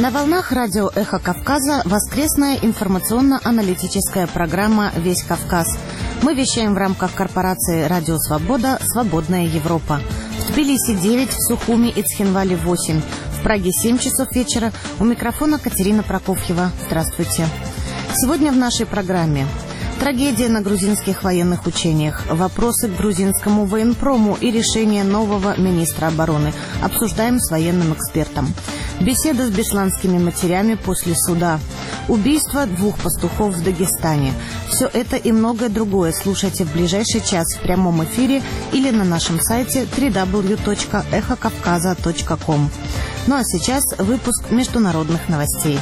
На волнах радио «Эхо Кавказа» воскресная информационно-аналитическая программа «Весь Кавказ». Мы вещаем в рамках корпорации «Радио Свобода. Свободная Европа». В Тбилиси 9, в Сухуми и Цхинвале 8, в Праге 7 часов вечера. У микрофона Катерина Прокофьева. Здравствуйте. Сегодня в нашей программе: трагедия на грузинских военных учениях, вопросы к грузинскому военпрому и решение нового министра обороны. Обсуждаем с военным экспертом. Беседа с бесланскими матерями после суда. Убийство 2 пастухов в Дагестане. Все это и многое другое слушайте в ближайший час в прямом эфире или на нашем сайте www.эхокавказа.ком. Ну а сейчас выпуск международных новостей.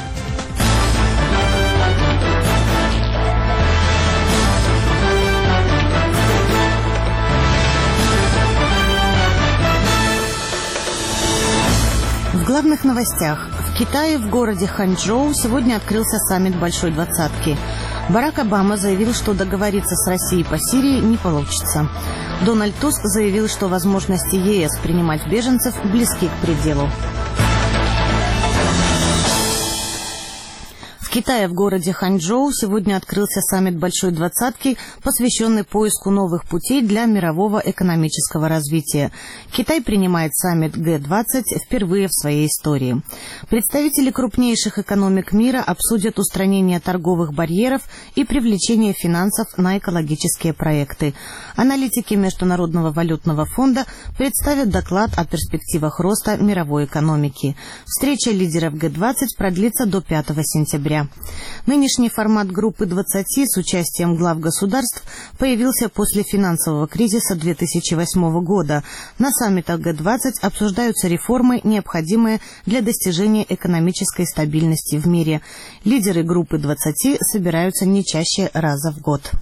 В главных новостях. В Китае, в городе Ханчжоу, сегодня открылся саммит Большой Двадцатки. Барак Обама заявил, что договориться с Россией по Сирии не получится. Дональд Туск заявил, что возможности ЕС принимать беженцев близки к пределу. В Китае, в городе Ханчжоу, сегодня открылся саммит Большой Двадцатки, посвященный поиску новых путей для мирового экономического развития. Китай принимает саммит Г-20 впервые в своей истории. Представители крупнейших экономик мира обсудят устранение торговых барьеров и привлечение финансов на экологические проекты. Аналитики Международного валютного фонда представят доклад о перспективах роста мировой экономики. Встреча лидеров Г-20 продлится до 5 сентября. Нынешний формат группы 20 с участием глав государств появился после финансового кризиса 2008 года. На саммитах Г-20 обсуждаются реформы, необходимые для достижения экономической стабильности в мире. Лидеры группы 20 собираются не чаще раза в год.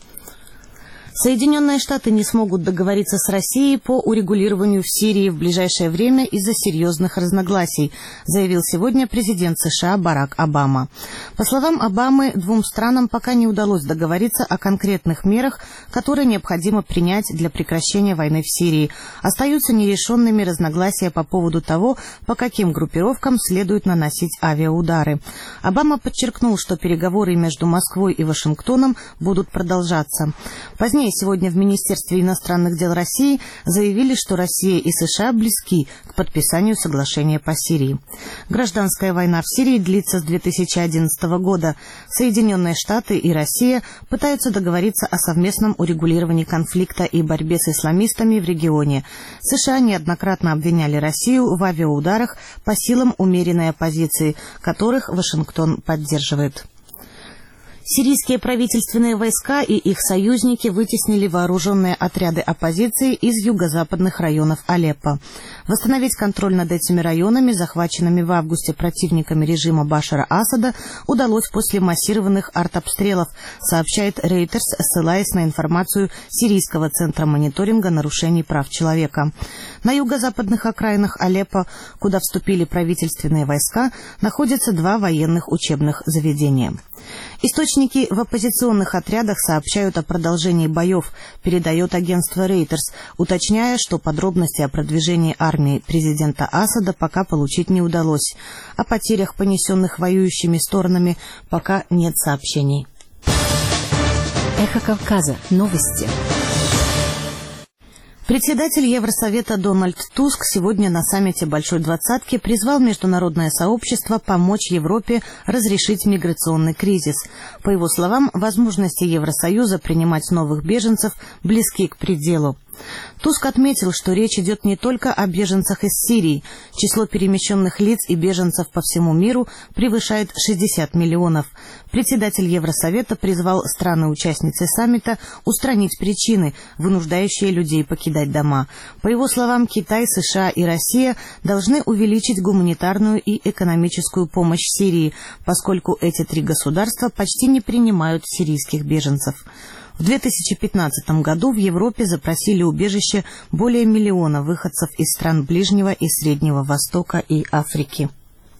Соединенные Штаты не смогут договориться с Россией по урегулированию в Сирии в ближайшее время из-за серьезных разногласий, заявил сегодня президент США Барак Обама. По словам Обамы, 2 странам пока не удалось договориться о конкретных мерах, которые необходимо принять для прекращения войны в Сирии. Остаются нерешенными разногласия по поводу того, по каким группировкам следует наносить авиаудары. Обама подчеркнул, что переговоры между Москвой и Вашингтоном будут продолжаться. Позднее сегодня в Министерстве иностранных дел России заявили, что Россия и США близки к подписанию соглашения по Сирии. Гражданская война в Сирии длится с 2011 года. Соединенные Штаты и Россия пытаются договориться о совместном урегулировании конфликта и борьбе с исламистами в регионе. США неоднократно обвиняли Россию в авиаударах по силам умеренной оппозиции, которых Вашингтон поддерживает. Сирийские правительственные войска и их союзники вытеснили вооруженные отряды оппозиции из юго-западных районов Алеппо. Восстановить контроль над этими районами, захваченными в августе противниками режима Башара Асада, удалось после массированных артобстрелов, сообщает Reuters, ссылаясь на информацию Сирийского центра мониторинга нарушений прав человека. На юго-западных окраинах Алеппо, куда вступили правительственные войска, находятся 2 военных учебных заведения. Источники в оппозиционных отрядах сообщают о продолжении боев, передает агентство Reuters, уточняя, что подробности о продвижении армии президента Асада пока получить не удалось. О потерях, понесенных воюющими сторонами, пока нет сообщений. Эхо Кавказа. Новости. Председатель Евросовета Дональд Туск сегодня на саммите Большой Двадцатки призвал международное сообщество помочь Европе разрешить миграционный кризис. По его словам, возможности Евросоюза принимать новых беженцев близки к пределу. Туск отметил, что речь идет не только о беженцах из Сирии. Число перемещенных лиц и беженцев по всему миру превышает 60 миллионов. Председатель Евросовета призвал страны-участницы саммита устранить причины, вынуждающие людей покидать дома. По его словам, Китай, США и Россия должны увеличить гуманитарную и экономическую помощь Сирии, поскольку эти 3 государства почти не принимают сирийских беженцев. В 2015 году в Европе запросили убежище более 1 миллиона выходцев из стран Ближнего и Среднего Востока и Африки.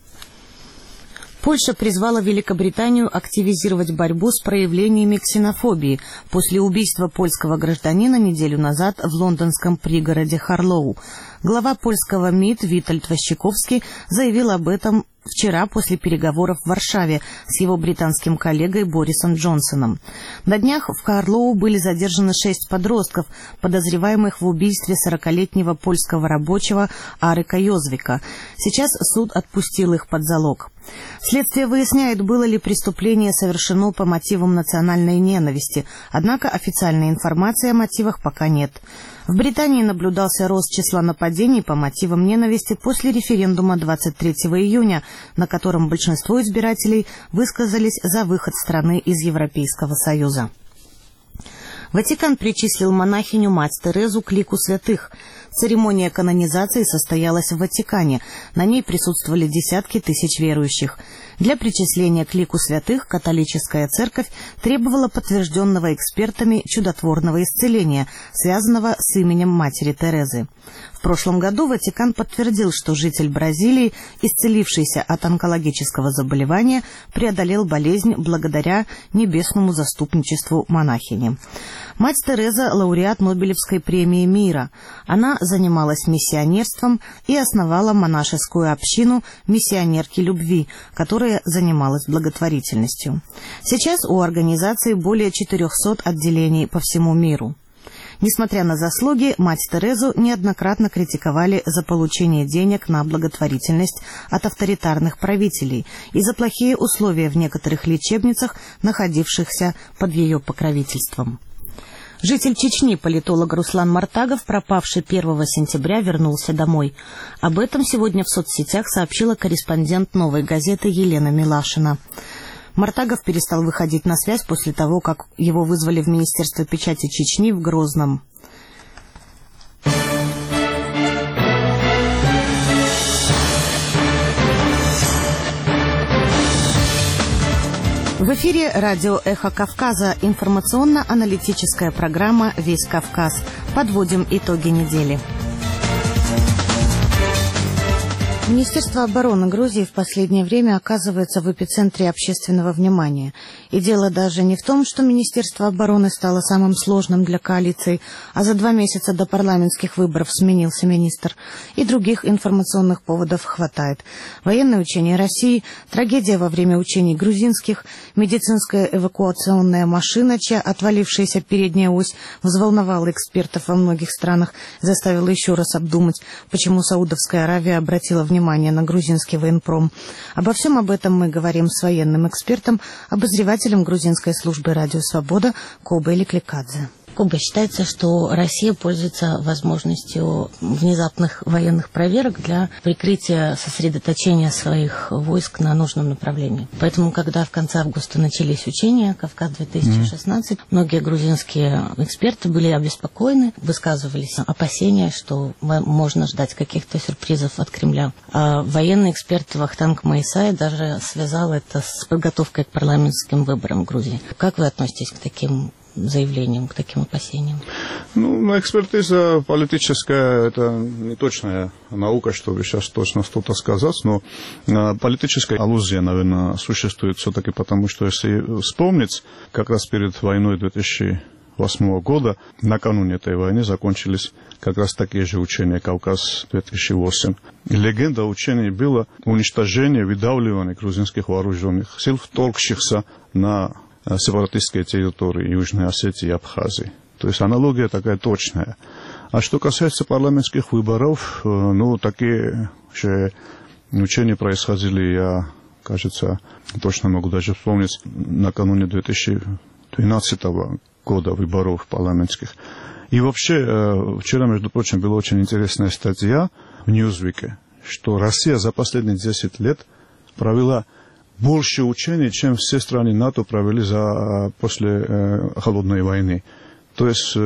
Польша призвала Великобританию активизировать борьбу с проявлениями ксенофобии после убийства польского гражданина неделю назад в лондонском пригороде Харлоу. Глава польского МИД Витальд Ващиковский заявил об этом вчера после переговоров в Варшаве с его британским коллегой Борисом Джонсоном. На днях в Карлоу были задержаны 6 подростков, подозреваемых в убийстве 40-летнего польского рабочего Арика Йозвика. Сейчас суд отпустил их под залог. Следствие выясняет, было ли преступление совершено по мотивам национальной ненависти, однако официальной информации о мотивах пока нет. В Британии наблюдался рост числа нападений по мотивам ненависти после референдума 23 июня, на котором большинство избирателей высказались за выход страны из Европейского Союза. Ватикан причислил монахиню мать Терезу к лику святых. Церемония канонизации состоялась в Ватикане. На ней присутствовали десятки тысяч верующих. Для причисления к лику святых католическая церковь требовала подтвержденного экспертами чудотворного исцеления, связанного с именем матери Терезы. В прошлом году Ватикан подтвердил, что житель Бразилии, исцелившийся от онкологического заболевания, преодолел болезнь благодаря небесному заступничеству монахини. Мать Тереза – лауреат Нобелевской премии мира. Она занималась миссионерством и основала монашескую общину «Миссионерки любви», которая занималась благотворительностью. Сейчас у организации более 400 отделений по всему миру. Несмотря на заслуги, мать Терезу неоднократно критиковали за получение денег на благотворительность от авторитарных правителей и за плохие условия в некоторых лечебницах, находившихся под ее покровительством. Житель Чечни, политолог Руслан Мартагов, пропавший 1 сентября, вернулся домой. Об этом сегодня в соцсетях сообщила корреспондент «Новой газеты» Елена Милашина. Мартагов перестал выходить на связь после того, как его вызвали в Министерство печати Чечни в Грозном. В эфире радио «Эхо Кавказа», информационно-аналитическая программа «Весь Кавказ». Подводим итоги недели. Министерство обороны Грузии в последнее время оказывается в эпицентре общественного внимания. И дело даже не в том, что Министерство обороны стало самым сложным для коалиции, а за 2 месяца до парламентских выборов сменился министр. И других информационных поводов хватает. Военные учения России, трагедия во время учений грузинских, медицинская эвакуационная машина, чья отвалившаяся передняя ось взволновала экспертов во многих странах, заставила еще раз обдумать, почему Саудовская Аравия обратила внимание на грузинский военпром. Обо всем об этом мы говорим с военным экспертом, обозревателем грузинской службы «Радио Свобода» Кобой Ликликадзе. Коба, считается, что Россия пользуется возможностью внезапных военных проверок для прикрытия сосредоточения своих войск на нужном направлении. Поэтому, когда в конце августа начались учения «Кавказ-2016», многие грузинские эксперты были обеспокоены, высказывались опасения, что можно ждать каких-то сюрпризов от Кремля. А военный эксперт Вахтанг Маисай даже связал это с подготовкой к парламентским выборам в Грузии. Как вы относитесь к таким заявлениям, к таким опасениям? Экспертиза политическая – это не точная наука, чтобы сейчас точно что-то сказать, но политическая аллюзия, наверное, существует все-таки, потому что, если вспомнить, как раз перед войной 2008 года, накануне этой войны, закончились как раз такие же учения «Кавказ-2008». Легенда учений была уничтожение, выдавливание грузинских вооруженных сил, вторгшихся на сепаратистские территории Южной Осетии и Абхазии. То есть аналогия такая точная. А что касается парламентских выборов, такие же учения происходили, я, кажется, точно могу даже вспомнить, накануне 2012 года выборов парламентских. И вообще, вчера, между прочим, была очень интересная статья в Ньюзвике, что Россия за последние 10 лет провела больше учений, чем все страны НАТО провели после холодной войны. То есть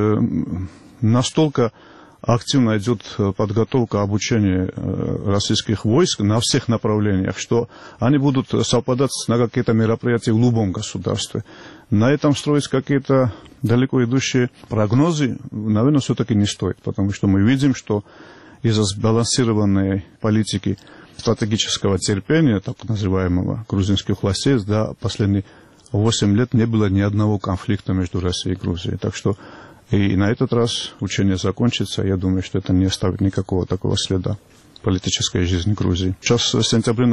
настолько активно идет подготовка, обучение российских войск на всех направлениях, что они будут совпадать на какие-то мероприятия в любом государстве. На этом строить какие-то далеко идущие прогнозы, наверное, все-таки не стоит, потому что мы видим, что из-за сбалансированной политики стратегического терпения, так называемого, грузинских властей, за последние 8 лет не было ни одного конфликта между Россией и Грузией. Так что и на этот раз учение закончится, я думаю, что это не оставит никакого такого следа. политической жизни Грузии. Сейчас в сентябре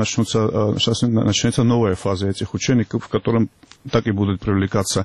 начнется новая фаза этих учений, в котором так и будут привлекаться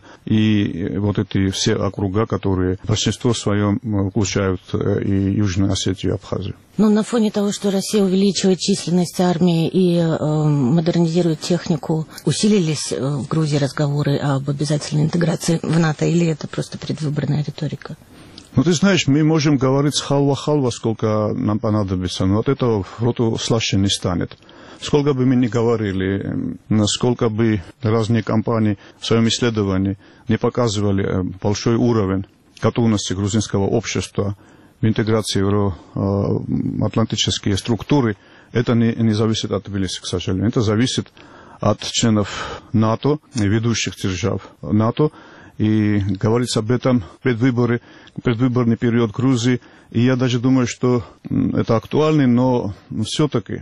и вот эти все округа, которые в большинстве своем включают и Южную Осетию, и Абхазию. Но на фоне того, что Россия увеличивает численность армии и модернизирует технику, усилились в Грузии разговоры об обязательной интеграции в НАТО, или это просто предвыборная риторика? Ну, ты знаешь, мы можем говорить халва-халва, сколько нам понадобится, но от этого роту слаще не станет. Сколько бы мы ни говорили, насколько бы разные компании в своем исследовании не показывали большой уровень готовности грузинского общества в интеграции в евроатлантические структуры, это не зависит от Тбилиси, к сожалению. Это зависит от членов НАТО, ведущих держав НАТО. И говорится об этом предвыборный период Грузии. И я даже думаю, что это актуально, но все-таки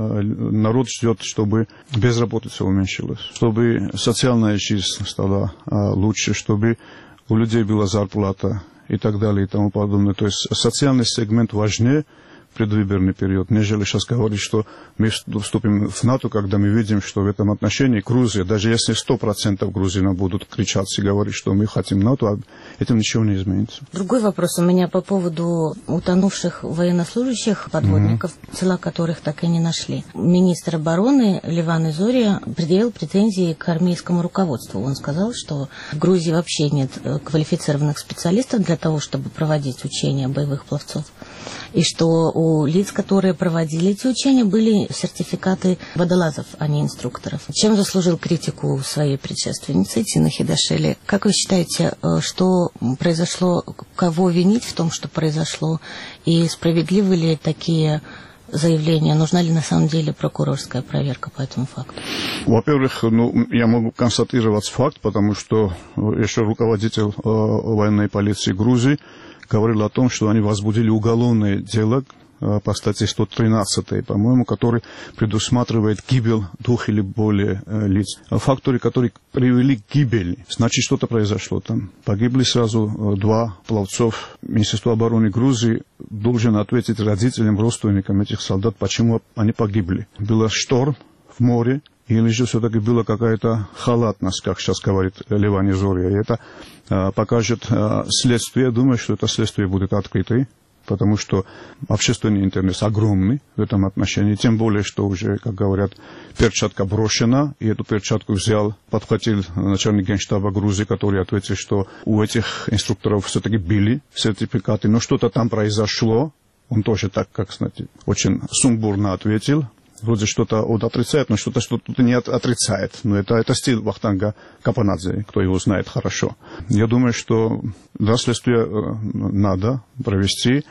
народ ждет, чтобы безработица уменьшилась, чтобы социальная жизнь стала лучше, чтобы у людей была зарплата и так далее и тому подобное. То есть социальный сегмент важнее в предвыборный период, нежели сейчас говорить, что мы вступим в НАТО, когда мы видим, что в этом отношении Грузия, даже если 100% грузинов будут кричать и говорить, что мы хотим НАТО, этим ничего не изменится. Другой вопрос у меня по поводу утонувших военнослужащих, подводников, тела которых так и не нашли. Министр обороны Леван Зория предъявил претензии к армейскому руководству. Он сказал, что в Грузии вообще нет квалифицированных специалистов для того, чтобы проводить учения боевых пловцов. И что у лиц, которые проводили эти учения, были сертификаты водолазов, а не инструкторов. Чем заслужил критику своей предшественницы Тины Хидашели? Как вы считаете, что произошло, кого винить в том, что произошло, и справедливы ли такие заявления? Нужна ли на самом деле прокурорская проверка по этому факту? Во-первых, я могу констатировать факт, потому что еще руководитель военной полиции Грузии говорил о том, что они возбудили уголовное дело по статье 113, по-моему, который предусматривает гибель 2 или более лиц. Факторы, которые привели к гибели, значит, что-то произошло там. Погибли сразу 2 пловцов. Министерство обороны Грузии должен ответить родителям, родственникам этих солдат, почему они погибли. Был шторм в море, или же все-таки была какая-то халатность, как сейчас говорит Леван Зория. И это покажет следствие. Я думаю, что это следствие будет открыто, потому что общественный интерес огромный в этом отношении. Тем более, что уже, как говорят, перчатка брошена, и эту перчатку подхватил начальник генштаба Грузии, который ответил, что у этих инструкторов все-таки были сертификаты, но что-то там произошло. Он тоже так, как знаете, очень сумбурно ответил. Вроде что-то он отрицает, но что-то не отрицает. Но это стиль Вахтанга Капанадзе, кто его знает хорошо. Я думаю, что следствие надо провести,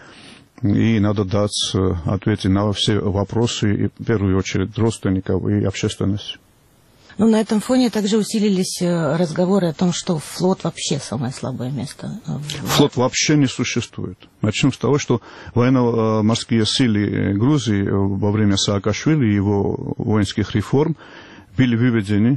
и надо дать ответы на все вопросы, и в первую очередь родственников и общественности. Ну, на этом фоне также усилились разговоры о том, что флот вообще самое слабое место. Флот вообще не существует. Начнем с того, что военно-морские силы Грузии во время Саакашвили и его воинских реформ были выведены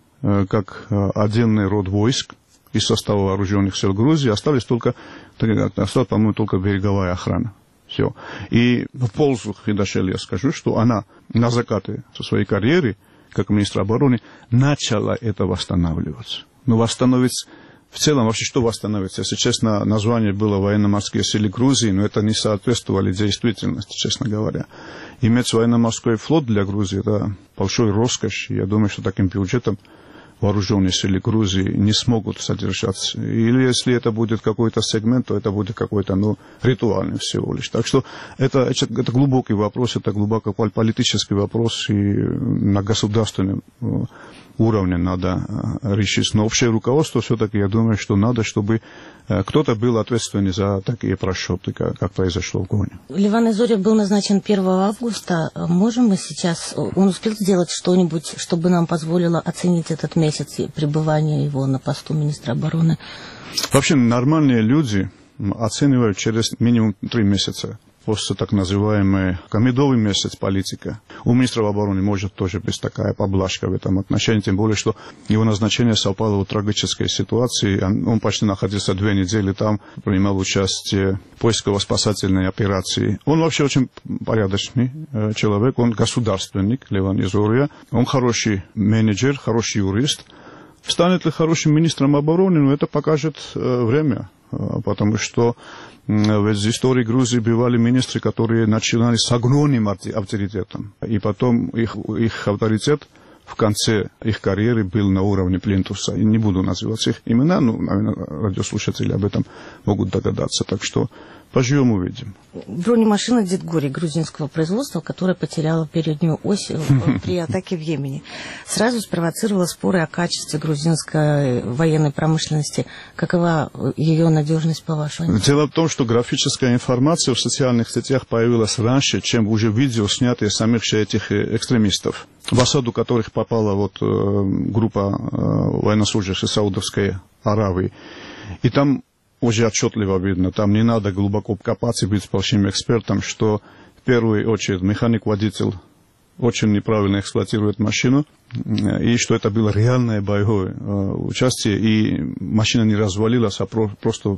как отдельный род войск из состава вооруженных сил Грузии. Осталась, по-моему, только береговая охрана. Все. И в пользу Хидашели я скажу, что она на закате со своей карьеры как министр обороны, начала это восстанавливаться. Но восстановить в целом, вообще что восстановиться? Если честно, название было военно-морские силы Грузии, но это не соответствовало действительности, честно говоря. Иметь военно-морской флот для Грузии – это большой роскошь. Я думаю, что таким бюджетом вооруженные силы Грузии не смогут содержаться. Или если это будет какой-то сегмент, то это будет какой-то, ритуальный всего лишь. Так что это глубокий вопрос, это глубоко политический вопрос, и на государственном уровне надо решить. Но общее руководство все-таки, я думаю, что надо, чтобы кто-то был ответственный за такие просчеты, как произошло в Гоне. Леван Зория был назначен 1 августа. Можем мы сейчас, он успел сделать что-нибудь, чтобы нам позволило оценить этот месяц пребывания его на посту министра обороны? Вообще нормальные люди оценивают через минимум 3 месяца после так называемый медовый месяц политика. У министра обороны может тоже быть такая поблажка в этом отношении, тем более, что его назначение совпало в трагической ситуации. Он почти находился 2 недели там, принимал участие в поисково-спасательной операции. Он вообще очень порядочный человек, он государственник, Леван Изурия. Он хороший менеджер, хороший юрист. Станет ли хорошим министром обороны, но это покажет время, потому что в истории Грузии бывали министры, которые начинали с огромным авторитетом, и потом их авторитет в конце их карьеры был на уровне плинтуса. И не буду называть их имена, но, наверное, радиослушатели об этом могут догадаться. Так что поживем, увидим. Бронемашина «Дедгори» грузинского производства, которая потеряла переднюю ось при атаке в Йемене, сразу спровоцировала споры о качестве грузинской военной промышленности. Какова ее надежность, по-вашему? Дело в том, что графическая информация в социальных сетях появилась раньше, чем уже видео, снятые самих этих экстремистов, в осаду которых попала группа военнослужащих Саудовской Аравии. И там уже отчетливо видно, там не надо глубоко копаться и быть большим экспертом, что в первую очередь механик-водитель очень неправильно эксплуатирует машину, и что это было реальное боевое участие, и машина не развалилась, а просто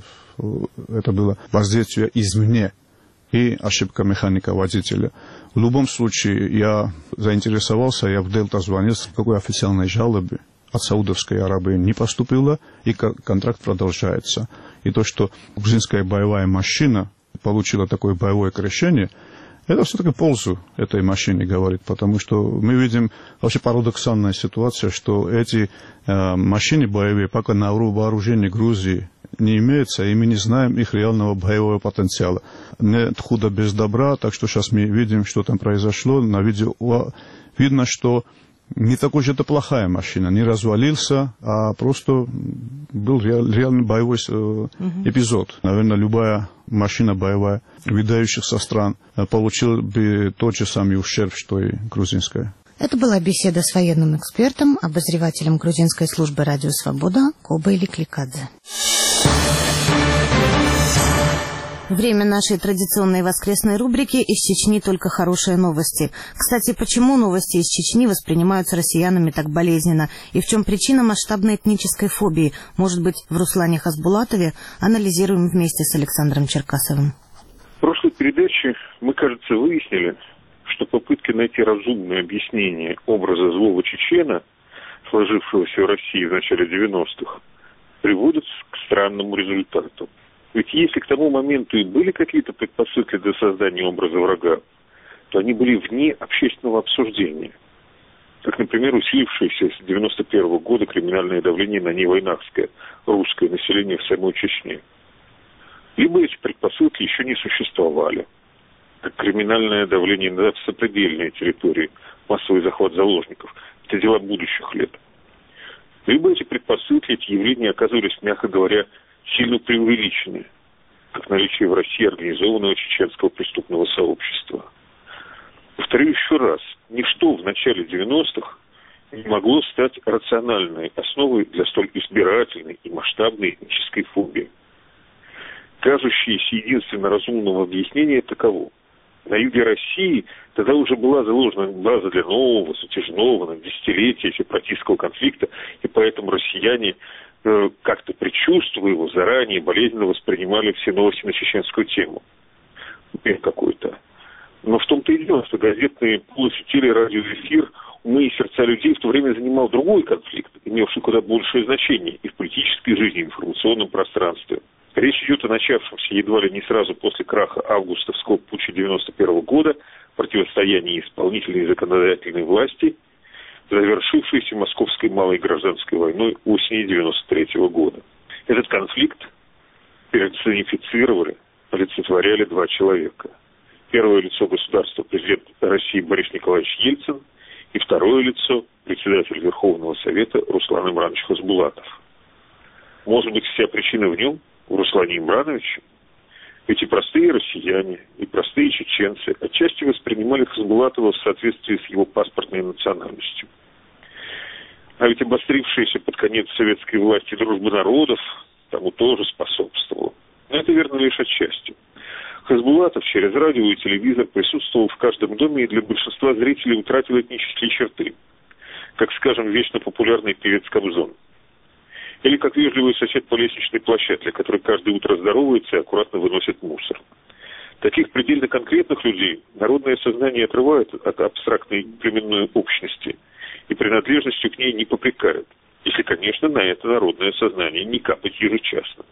это было воздействие извне и ошибка механика-водителя. В любом случае, я заинтересовался, я в Дельта звонил, с какой официальной жалобы от Саудовской Аравии не поступило, и контракт продолжается. И то, что грузинская боевая машина получила такое боевое крещение, это все-таки пользу этой машине говорит, потому что мы видим вообще парадоксальная ситуация, что эти машины боевые пока на вооружении Грузии не имеются, и мы не знаем их реального боевого потенциала. Нет худа без добра, так что сейчас мы видим, что там произошло. На видео видно, что не такой же это плохая машина, не развалился, а просто был реальный боевой эпизод. Наверное, любая машина боевая выдающихся стран получила бы тот же самый ущерб, что и грузинская. Это была беседа с военным экспертом, обозревателем грузинской службы «Радио Свобода» Коба Иликликадзе. Время нашей традиционной воскресной рубрики «Из Чечни только хорошие новости». Кстати, почему новости из Чечни воспринимаются россиянами так болезненно? И в чем причина масштабной этнической фобии? Может быть, в Руслане Хасбулатове? Анализируем вместе с Александром Черкасовым. В прошлой передаче мы, кажется, выяснили, что попытки найти разумное объяснение образа злого чечена, сложившегося в России в начале 90-х, приводят к странному результату. Ведь если к тому моменту и были какие-то предпосылки для создания образа врага, то они были вне общественного обсуждения. Как, например, усилившееся с 1991 года криминальное давление на невойнахское русское население в самой Чечне. Либо эти предпосылки еще не существовали, как криминальное давление на сопредельные территории, массовый захват заложников. Это дела будущих лет. Либо эти предпосылки, эти явления оказывались, мягко говоря, сильно преувеличены, как наличие в России организованного чеченского преступного сообщества. Повторю еще раз, ничто в начале 90-х не могло стать рациональной основой для столь избирательной и масштабной этнической фобии. Кажущееся единственно разумного объяснения таково. На юге России тогда уже была заложена база для нового, затяжного, на десятилетия сепаратистского конфликта, и поэтому россияне, как-то предчувствуя его, заранее болезненно воспринимали все новости на чеченскую тему. Какой-то. Но в том-то и дело, что газетные полусетили радиоэфир, умы и сердца людей в то время занимал другой конфликт, имевший куда большее значение и в политической жизни, и в информационном пространстве. Речь идет о начавшемся едва ли не сразу после краха августовского путча 1991 года противостоянии исполнительной и законодательной власти, завершившейся Московской малой гражданской войной осени 1993 года. Этот конфликт персонифицировали, олицетворяли два человека. Первое лицо государства президент России Борис Николаевич Ельцин и второе лицо председатель Верховного Совета Руслан Имранович Хасбулатов. Может быть, вся причина в нем, в Руслане Имрановиче? Эти простые россияне и простые чеченцы отчасти воспринимали Хасбулатова в соответствии с его паспортной национальностью. А ведь обострившаяся под конец советской власти дружба народов тому тоже способствовала. Но это верно лишь отчасти. Хасбулатов через радио и телевизор присутствовал в каждом доме и для большинства зрителей утратил этнические черты, как, скажем, вечно популярный певец Кобзон. Или как вежливый сосед по лестничной площадке, который каждое утро здоровается и аккуратно выносит мусор. Таких предельно конкретных людей народное сознание отрывает от абстрактной племенной общности и принадлежностью к ней не попрекает, если, конечно, на это народное сознание не капать ежечасно.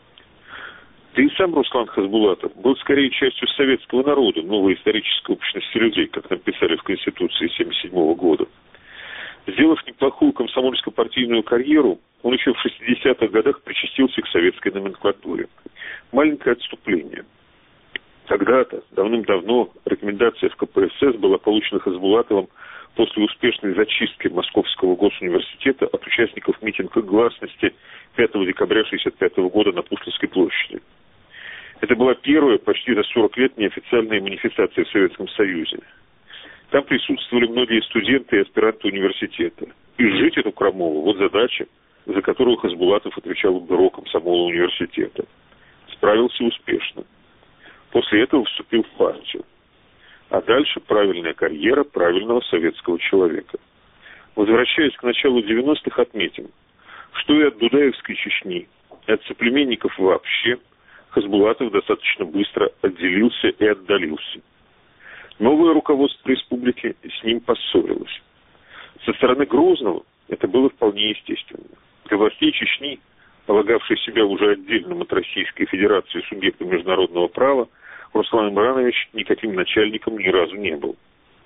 Да и сам Руслан Хасбулатов был скорее частью советского народа, новой исторической общности людей, как написали в Конституции 1977 года. Сделав неплохую комсомольско-партийную карьеру, он еще в 60-х годах причастился к советской номенклатуре. Маленькое отступление. Когда-то, давным-давно, рекомендация в КПСС была получена Хасбулатовым после успешной зачистки Московского госуниверситета от участников митинга гласности 5 декабря 1965 года на Пушкинской площади. Это была первая почти за 40 лет неофициальная манифестация в Советском Союзе. Там присутствовали многие студенты и аспиранты университета. Изжить эту крамолу – вот задача, за которую Хасбулатов отвечал в бюро комсомола университета. Справился успешно. После этого вступил в партию. А дальше правильная карьера правильного советского человека. Возвращаясь к началу 90-х, отметим, что и от Дудаевской Чечни, и от соплеменников вообще Хасбулатов достаточно быстро отделился и отдалился. Новое руководство республики с ним поссорилось. Со стороны Грозного это было вполне естественно. Для властей Чечни, полагавшей себя уже отдельным от Российской Федерации субъектом международного права, Руслан Имранович никаким начальником ни разу не был.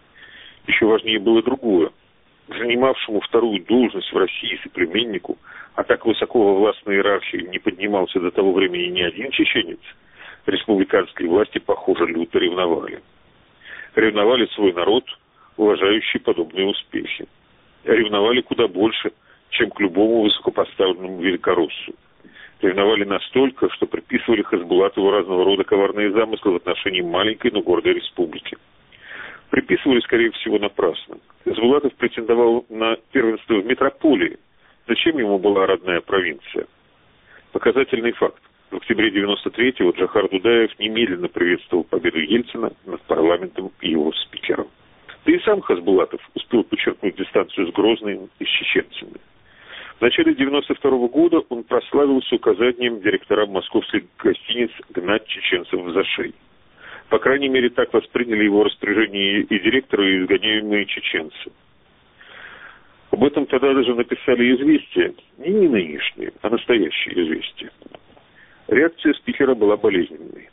Еще важнее было другое. Занимавшему вторую должность в России соплеменнику, а так высоко во властной иерархии не поднимался до того времени ни один чеченец, республиканские власти, похоже, люто ревновали. Ревновали свой народ, уважающий подобные успехи. Ревновали куда больше, чем к любому высокопоставленному великороссу. Ревновали настолько, что приписывали Хасбулатову разного рода коварные замыслы в отношении маленькой, но гордой республики. Приписывали, скорее всего, напрасно. Хасбулатов претендовал на первенство в метрополии. Зачем ему была родная провинция? Показательный факт. В октябре 93-го Джохар Дудаев немедленно приветствовал победу Ельцина над парламентом и его спикером. Да и сам Хасбулатов успел подчеркнуть дистанцию с Грозным и с чеченцами. В начале 92-го года он прославился указанием директорам московских гостиниц гнать чеченцев в зашей. По крайней мере, так восприняли его распоряжение и директоры, и изгоняемые чеченцы. Об этом тогда даже написали известия, не нынешние, а настоящие известия. Реакция спикера была болезненной.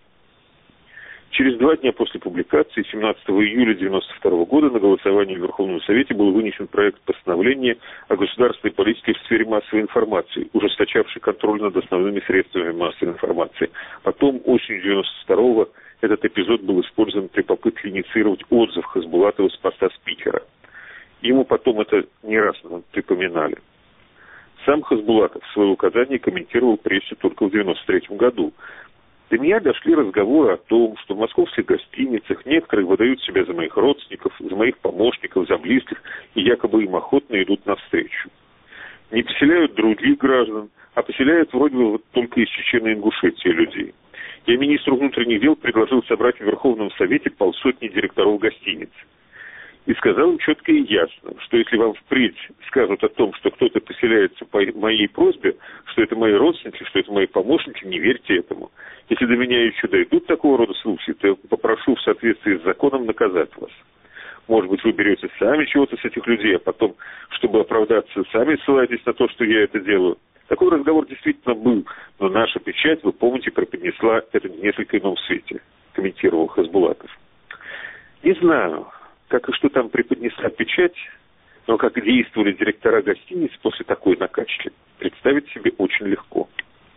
Через 2 дня после публикации, 17 июля 1992 года, на голосовании в Верховном Совете был вынесен проект постановления о государственной политике в сфере массовой информации, ужесточавший контроль над основными средствами массовой информации. Потом, осенью 1992-го, этот эпизод был использован при попытке инициировать отзыв Хасбулатова с поста спикера. Ему потом это не раз припоминали. Сам Хасбулатов свои указания комментировал прессе только в 1993 году. До меня дошли разговоры о том, что в московских гостиницах некоторые выдают себя за моих родственников, за моих помощников, за близких, и якобы им охотно идут навстречу. Не поселяют других граждан, а поселяют вроде бы вот только из Чечен и Ингушетии людей. Я министру внутренних дел предложил собрать в Верховном Совете 500 директоров гостиниц. И сказал им четко и ясно, что если вам впредь скажут о том, что кто-то поселяется по моей просьбе, что это мои родственники, что это мои помощники, не верьте этому. Если до меня еще дойдут такого рода слухи, то я попрошу в соответствии с законом наказать вас. Может быть, вы берете сами чего-то с этих людей, а потом, чтобы оправдаться, сами ссылаетесь на то, что я это делаю. Такой разговор действительно был, но наша печать, вы помните, преподнесла это в несколько ином свете, комментировал Хасбулатов. Не знаю, как и что там преподнесла печать, но как действовали директора гостиниц после такой накачки, представить себе очень легко.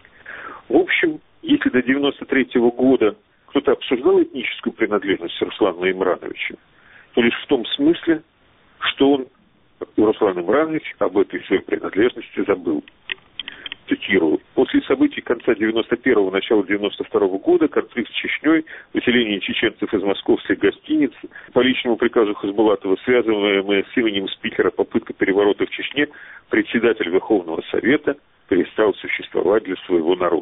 В общем, если до 93-го года кто-то обсуждал этническую принадлежность Руслана Имрановича, то лишь в том смысле, что он, Руслан Имранович, об этой своей принадлежности забыл. Цитирую. После событий конца 91-го, начала 92-го года, конфликт с Чечней, выселение чеченцев из московских гостиниц, по личному приказу Хасбулатова, связываемая с именем спикера попытка переворота в Чечне, председатель Верховного Совета перестал существовать для своего народа.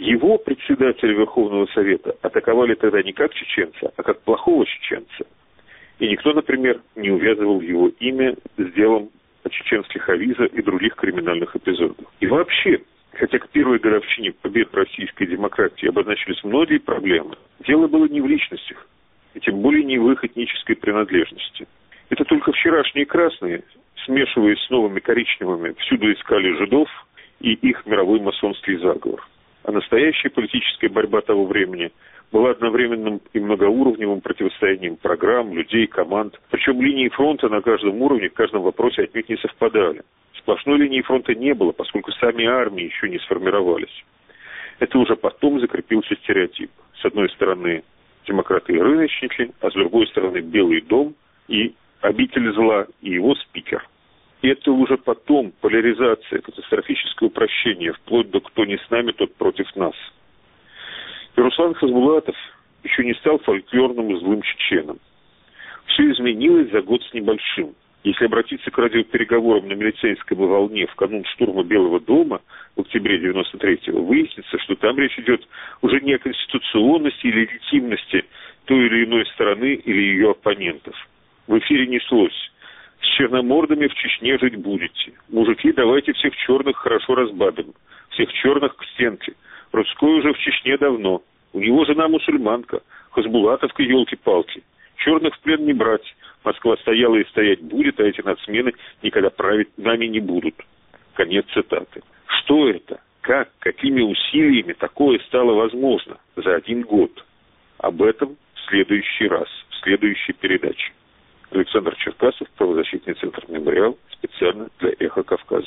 Его, председателя Верховного Совета, атаковали тогда не как чеченца, а как плохого чеченца. И никто, например, не увязывал его имя с делом о чеченских авиза и других криминальных эпизодах. И вообще, хотя к первой годовщине побед российской демократии обозначились многие проблемы, дело было не в личностях, и тем более не в их этнической принадлежности. Это только вчерашние красные, смешиваясь с новыми коричневыми, всюду искали жидов и их мировой масонский заговор. А настоящая политическая борьба того времени была одновременным и многоуровневым противостоянием программ, людей, команд. Причем линии фронта на каждом уровне, в каждом вопросе отнюдь не совпадали. Сплошной линии фронта не было, поскольку сами армии еще не сформировались. Это уже потом закрепился стереотип. С одной стороны, демократы и рыночники, а с другой стороны, Белый дом и обитель зла, и его спикер. И это уже потом поляризация, катастрофическое упрощение, вплоть до «кто не с нами, тот против нас». И Руслан Хасбулатов еще не стал фольклорным и злым чеченом. Все изменилось за год с небольшим. Если обратиться к радиопереговорам на милицейской волне в канун штурма Белого дома в октябре 93-го, выяснится, что там речь идет уже не о конституционности или легитимности той или иной стороны или ее оппонентов. В эфире неслось: с черномордами в Чечне жить будете. Мужики, давайте всех черных хорошо разбабим. Всех черных к стенке. Рудской уже в Чечне давно. У него жена мусульманка. Хасбулатовка, елки-палки. Черных в плен не брать. Москва стояла и стоять будет, а эти нацмены никогда править нами не будут. Конец цитаты. Что это? Как? Какими усилиями такое стало возможно за один год? Об этом в следующий раз, в следующей передаче. Александр Черкасов, правозащитный центр «Мемориал», специально для «Эхо Кавказа».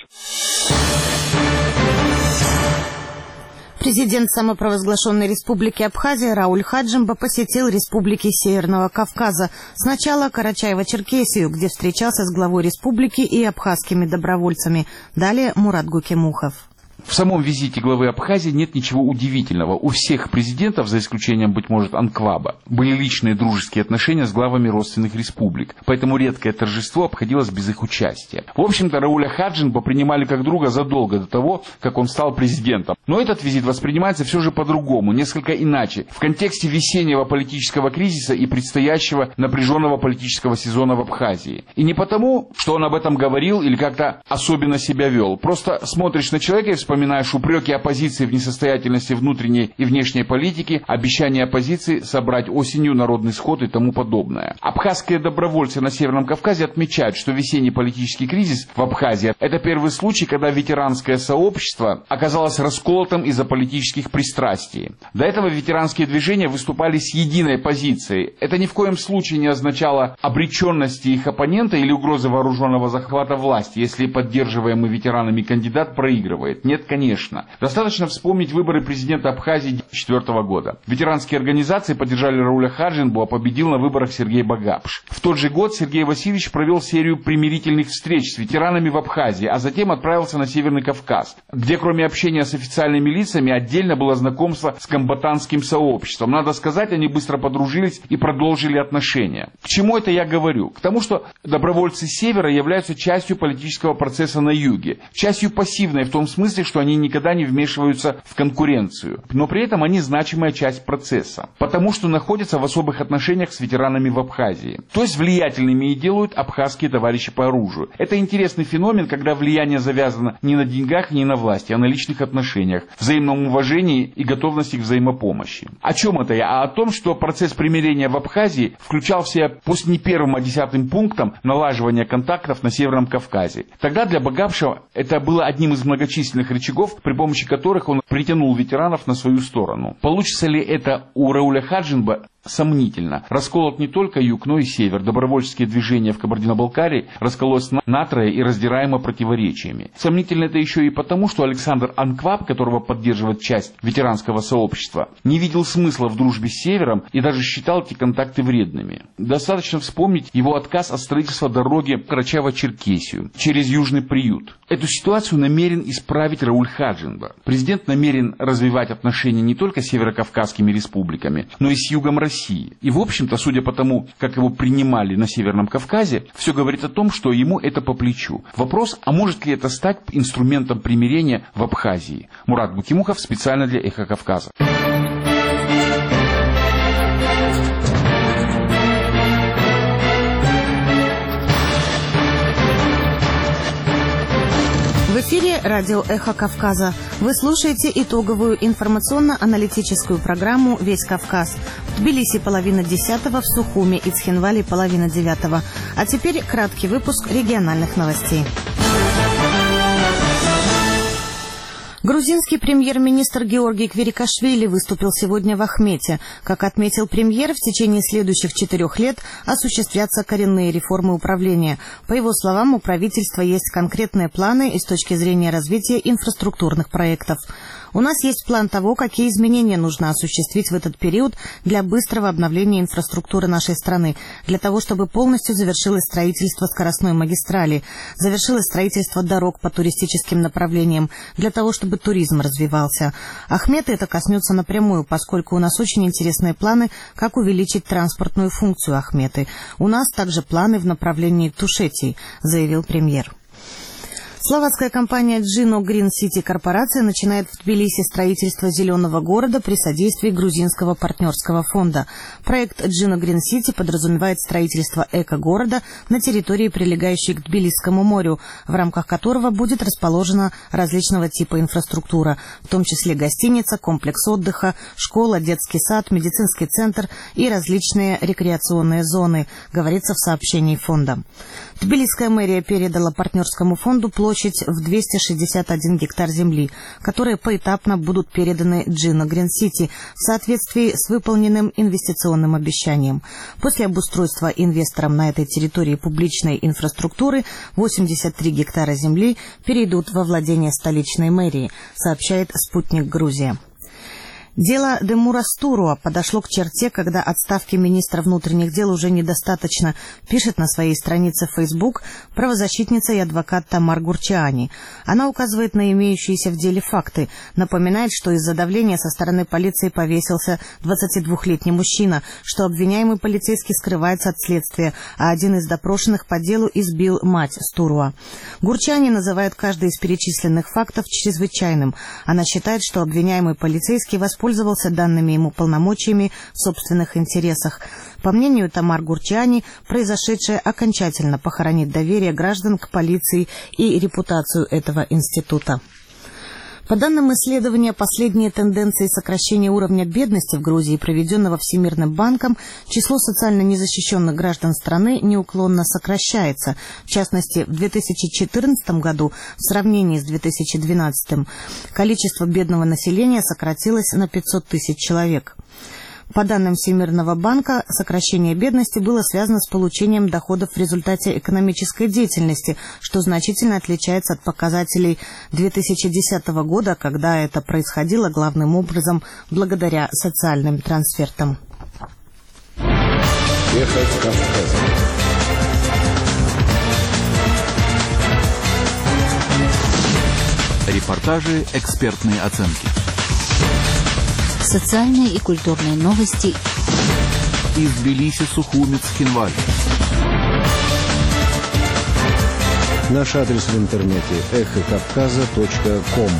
Президент самопровозглашенной республики Абхазия Рауль Хаджимба посетил республики Северного Кавказа. Сначала Карачаево-Черкесию, где встречался с главой республики и абхазскими добровольцами. Далее Мурат Гукемухов. В самом визите главы Абхазии нет ничего удивительного. У всех президентов, за исключением, быть может, Анкваба, были личные дружеские отношения с главами родственных республик. Поэтому редкое торжество обходилось без их участия. В общем-то, Рауля Хаджимба принимали как друга задолго до того, как он стал президентом. Но этот визит воспринимается все же по-другому, несколько иначе, в контексте весеннего политического кризиса и предстоящего напряженного политического сезона в Абхазии. И не потому, что он об этом говорил или как-то особенно себя вел. Просто смотришь на человека и вспоминаешь упреки оппозиции в несостоятельности внутренней и внешней политики, обещания оппозиции собрать осенью народный сход и тому подобное. Абхазские добровольцы на Северном Кавказе отмечают, что весенний политический кризис в Абхазии – это первый случай, когда ветеранское сообщество оказалось расколотым из-за политических пристрастий. До этого ветеранские движения выступали с единой позицией. Это ни в коем случае не означало обреченности их оппонента или угрозы вооруженного захвата власти, если поддерживаемый ветеранами кандидат проигрывает. Нет, конечно. Достаточно вспомнить выборы президента Абхазии 2004 года. Ветеранские организации поддержали Рауля Хаджимбу, а победил на выборах Сергей Багапш. В тот же год Сергей Васильевич провел серию примирительных встреч с ветеранами в Абхазии, а затем отправился на Северный Кавказ, где кроме общения с официальными лицами отдельно было знакомство с комбатантским сообществом. Надо сказать, они быстро подружились и продолжили отношения. К чему это я говорю? К тому, что добровольцы Севера являются частью политического процесса на юге, частью пассивной в том смысле, что они никогда не вмешиваются в конкуренцию, но при этом они значимая часть процесса, потому что находятся в особых отношениях с ветеранами в Абхазии. То есть влиятельными и делают абхазские товарищи по оружию. Это интересный феномен, когда влияние завязано не на деньгах, не на власти, а на личных отношениях, взаимном уважении и готовности к взаимопомощи. О чем это я? А о том, что процесс примирения в Абхазии включал в себя пусть не первым, а 10-м пунктом налаживания контактов на Северном Кавказе. Тогда для Багапшева это было одним из многочисленных рычагов, при помощи которых он притянул ветеранов на свою сторону. Получится ли это у Рауля Хаджимба? Сомнительно. Расколот не только юг, но и север. Добровольческие движения в Кабардино-Балкарии раскололось на трое и раздираемо противоречиями. Сомнительно это еще и потому, что Александр Анкваб, которого поддерживает часть ветеранского сообщества, не видел смысла в дружбе с севером и даже считал эти контакты вредными. Достаточно вспомнить его отказ от строительства дороги Карачаево-Черкесию через Южный приют. Эту ситуацию намерен исправить Рауль Хаджимба. Президент намерен развивать отношения не только с северокавказскими республиками, но и с югом России. России. И, в общем-то, судя по тому, как его принимали на Северном Кавказе, все говорит о том, что ему это по плечу. Вопрос, а может ли это стать инструментом примирения в Абхазии? Мурат Букимухов специально для «Эхо Кавказа». В эфире радио «Эхо Кавказа». Вы слушаете итоговую информационно-аналитическую программу «Весь Кавказ». В Тбилиси 9:30, в Сухуми и Цхинвали 8:30. А теперь краткий выпуск региональных новостей. Грузинский премьер-министр Георгий Кверикашвили выступил сегодня в Ахмете. Как отметил премьер, в течение следующих 4 лет осуществятся коренные реформы управления. По его словам, у правительства есть конкретные планы и с точки зрения развития инфраструктурных проектов. У нас есть план того, какие изменения нужно осуществить в этот период для быстрого обновления инфраструктуры нашей страны, для того, чтобы полностью завершилось строительство скоростной магистрали, завершилось строительство дорог по туристическим направлениям, для того, чтобы туризм развивался. Ахмета это коснется напрямую, поскольку у нас очень интересные планы, как увеличить транспортную функцию Ахметы. У нас также планы в направлении Тушетии, заявил премьер. Словацкая компания Джино Грин Сити Корпорация начинает в Тбилиси строительство зеленого города при содействии грузинского партнерского фонда. Проект Джино Грин Сити подразумевает строительство эко-города на территории, прилегающей к Тбилисскому морю, в рамках которого будет расположена различного типа инфраструктура, в том числе гостиница, комплекс отдыха, школа, детский сад, медицинский центр и различные рекреационные зоны, говорится в сообщении фонда. Тбилисская мэрия передала партнерскому фонду площадь в 261 гектар земли, которые поэтапно будут переданы Джино Грин Сити в соответствии с выполненным инвестиционным обещанием. После обустройства инвесторам на этой территории публичной инфраструктуры 83 гектара земли перейдут во владение столичной мэрии, сообщает «Спутник Грузия». Дело Демура Стуруа подошло к черте, когда отставки министра внутренних дел уже недостаточно, пишет на своей странице в Facebook правозащитница и адвокат Тамар Гурчаани. Она указывает на имеющиеся в деле факты, напоминает, что из-за давления со стороны полиции повесился 22-летний мужчина, что обвиняемый полицейский скрывается от следствия, а один из допрошенных по делу избил мать Стуруа. Гурчаани называет каждый из перечисленных фактов чрезвычайным. Она считает, что обвиняемый полицейский воспользовался данными ему полномочиями в собственных интересах. По мнению Тамар Гурчаани, произошедшее окончательно похоронит доверие граждан к полиции и репутацию этого института. По данным исследования, последние тенденции сокращения уровня бедности в Грузии, проведенного Всемирным банком, число социально незащищенных граждан страны неуклонно сокращается. В частности, в 2014 году в сравнении с 2012 количество бедного населения сократилось на 500 тысяч человек. По данным Всемирного банка, сокращение бедности было связано с получением доходов в результате экономической деятельности, что значительно отличается от показателей 2010 года, когда это происходило главным образом благодаря социальным трансфертам. Репортажи, экспертные оценки. Социальные и культурные новости из Тбилиси, Сухуми, Цхинвали. Наш адрес в интернете эхокавказа.ком.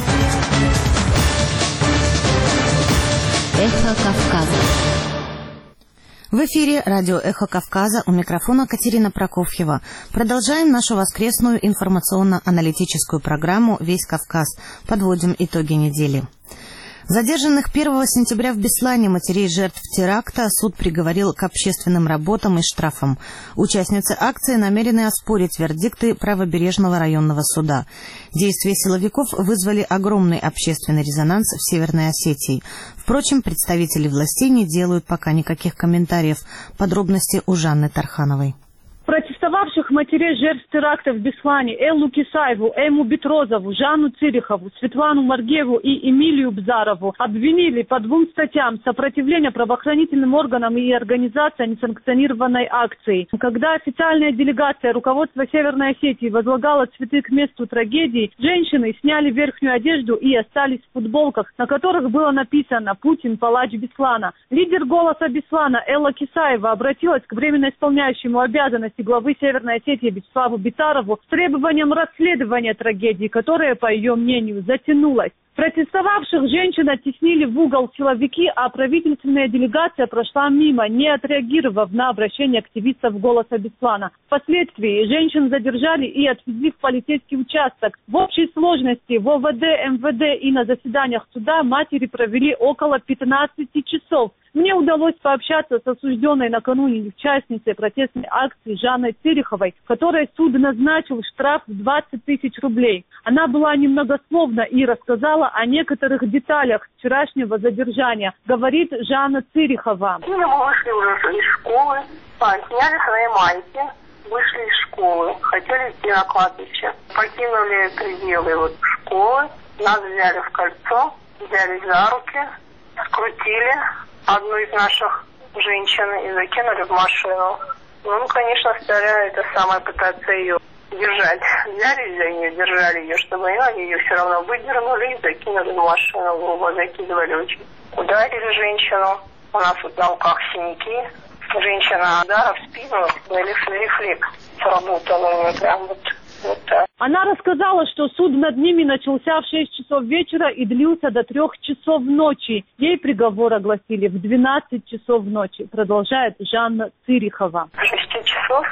«Эхо Кавказа». В эфире радио «Эхо Кавказа», у микрофона Катерина Прокофьева. Продолжаем нашу воскресную информационно-аналитическую программу «Весь Кавказ». Подводим итоги недели. Задержанных 1 сентября в Беслане матерей жертв теракта суд приговорил к общественным работам и штрафам. Участницы акции намерены оспорить вердикты правобережного районного суда. Действия силовиков вызвали огромный общественный резонанс в Северной Осетии. Впрочем, представители властей не делают пока никаких комментариев. Подробности у Жанны Тархановой. Протестовавших матерей жертв теракта в Беслане Эллу Кисаеву, Эму Бетрозову, Жанну Цирихову, Светлану Маргиеву и Эмилию Бзарову обвинили по 2 статьям: сопротивление правоохранительным органам и организация несанкционированной акции. Когда официальная делегация руководства Северной Осетии возлагала цветы к месту трагедии, женщины сняли верхнюю одежду и остались в футболках, на которых было написано «Путин, палач Беслана». Лидер «Голоса Беслана» Элла Кисаева обратилась к временно исполняющему обязанности главы Северной Осетии Вячеславу Битарову с требованием расследования трагедии, которая, по ее мнению, затянулась. Протестовавших женщин оттеснили в угол силовики, а правительственная делегация прошла мимо, не отреагировав на обращение активистов «Голоса Беслана». Впоследствии женщин задержали и отвезли в полицейский участок. В общей сложности в ОВД, МВД и на заседаниях суда матери провели около 15 часов. Мне удалось пообщаться с осужденной накануне участницей протестной акции Жанной Цириховой, которой суд назначил штраф в 20 тысяч рублей. Она была немногословна и рассказала о некоторых деталях вчерашнего задержания, говорит Жанна Цирихова. Мы вышли уже из школы, сняли свои майки, вышли из школы, хотели идти на кладбище. Покинули пределы школы, нас взяли в кольцо, взяли за руки, скрутили одну из наших женщин и закинули в машину. Ну, конечно, стали пытаться ее держать. Взяли за нее, держали ее, чтобы они ее все равно выдернули и закинули в машину, грубо закидывали очень. Ударили женщину, у нас на руках синяки. Женщина удара в спину, рефлекс сработал у нее прям вот так. Она рассказала, что суд над ними начался в 6 часов вечера и длился до 3 часов ночи. Ей приговор огласили в 12 часов ночи, продолжает Жанна Цирихова. В 6 часов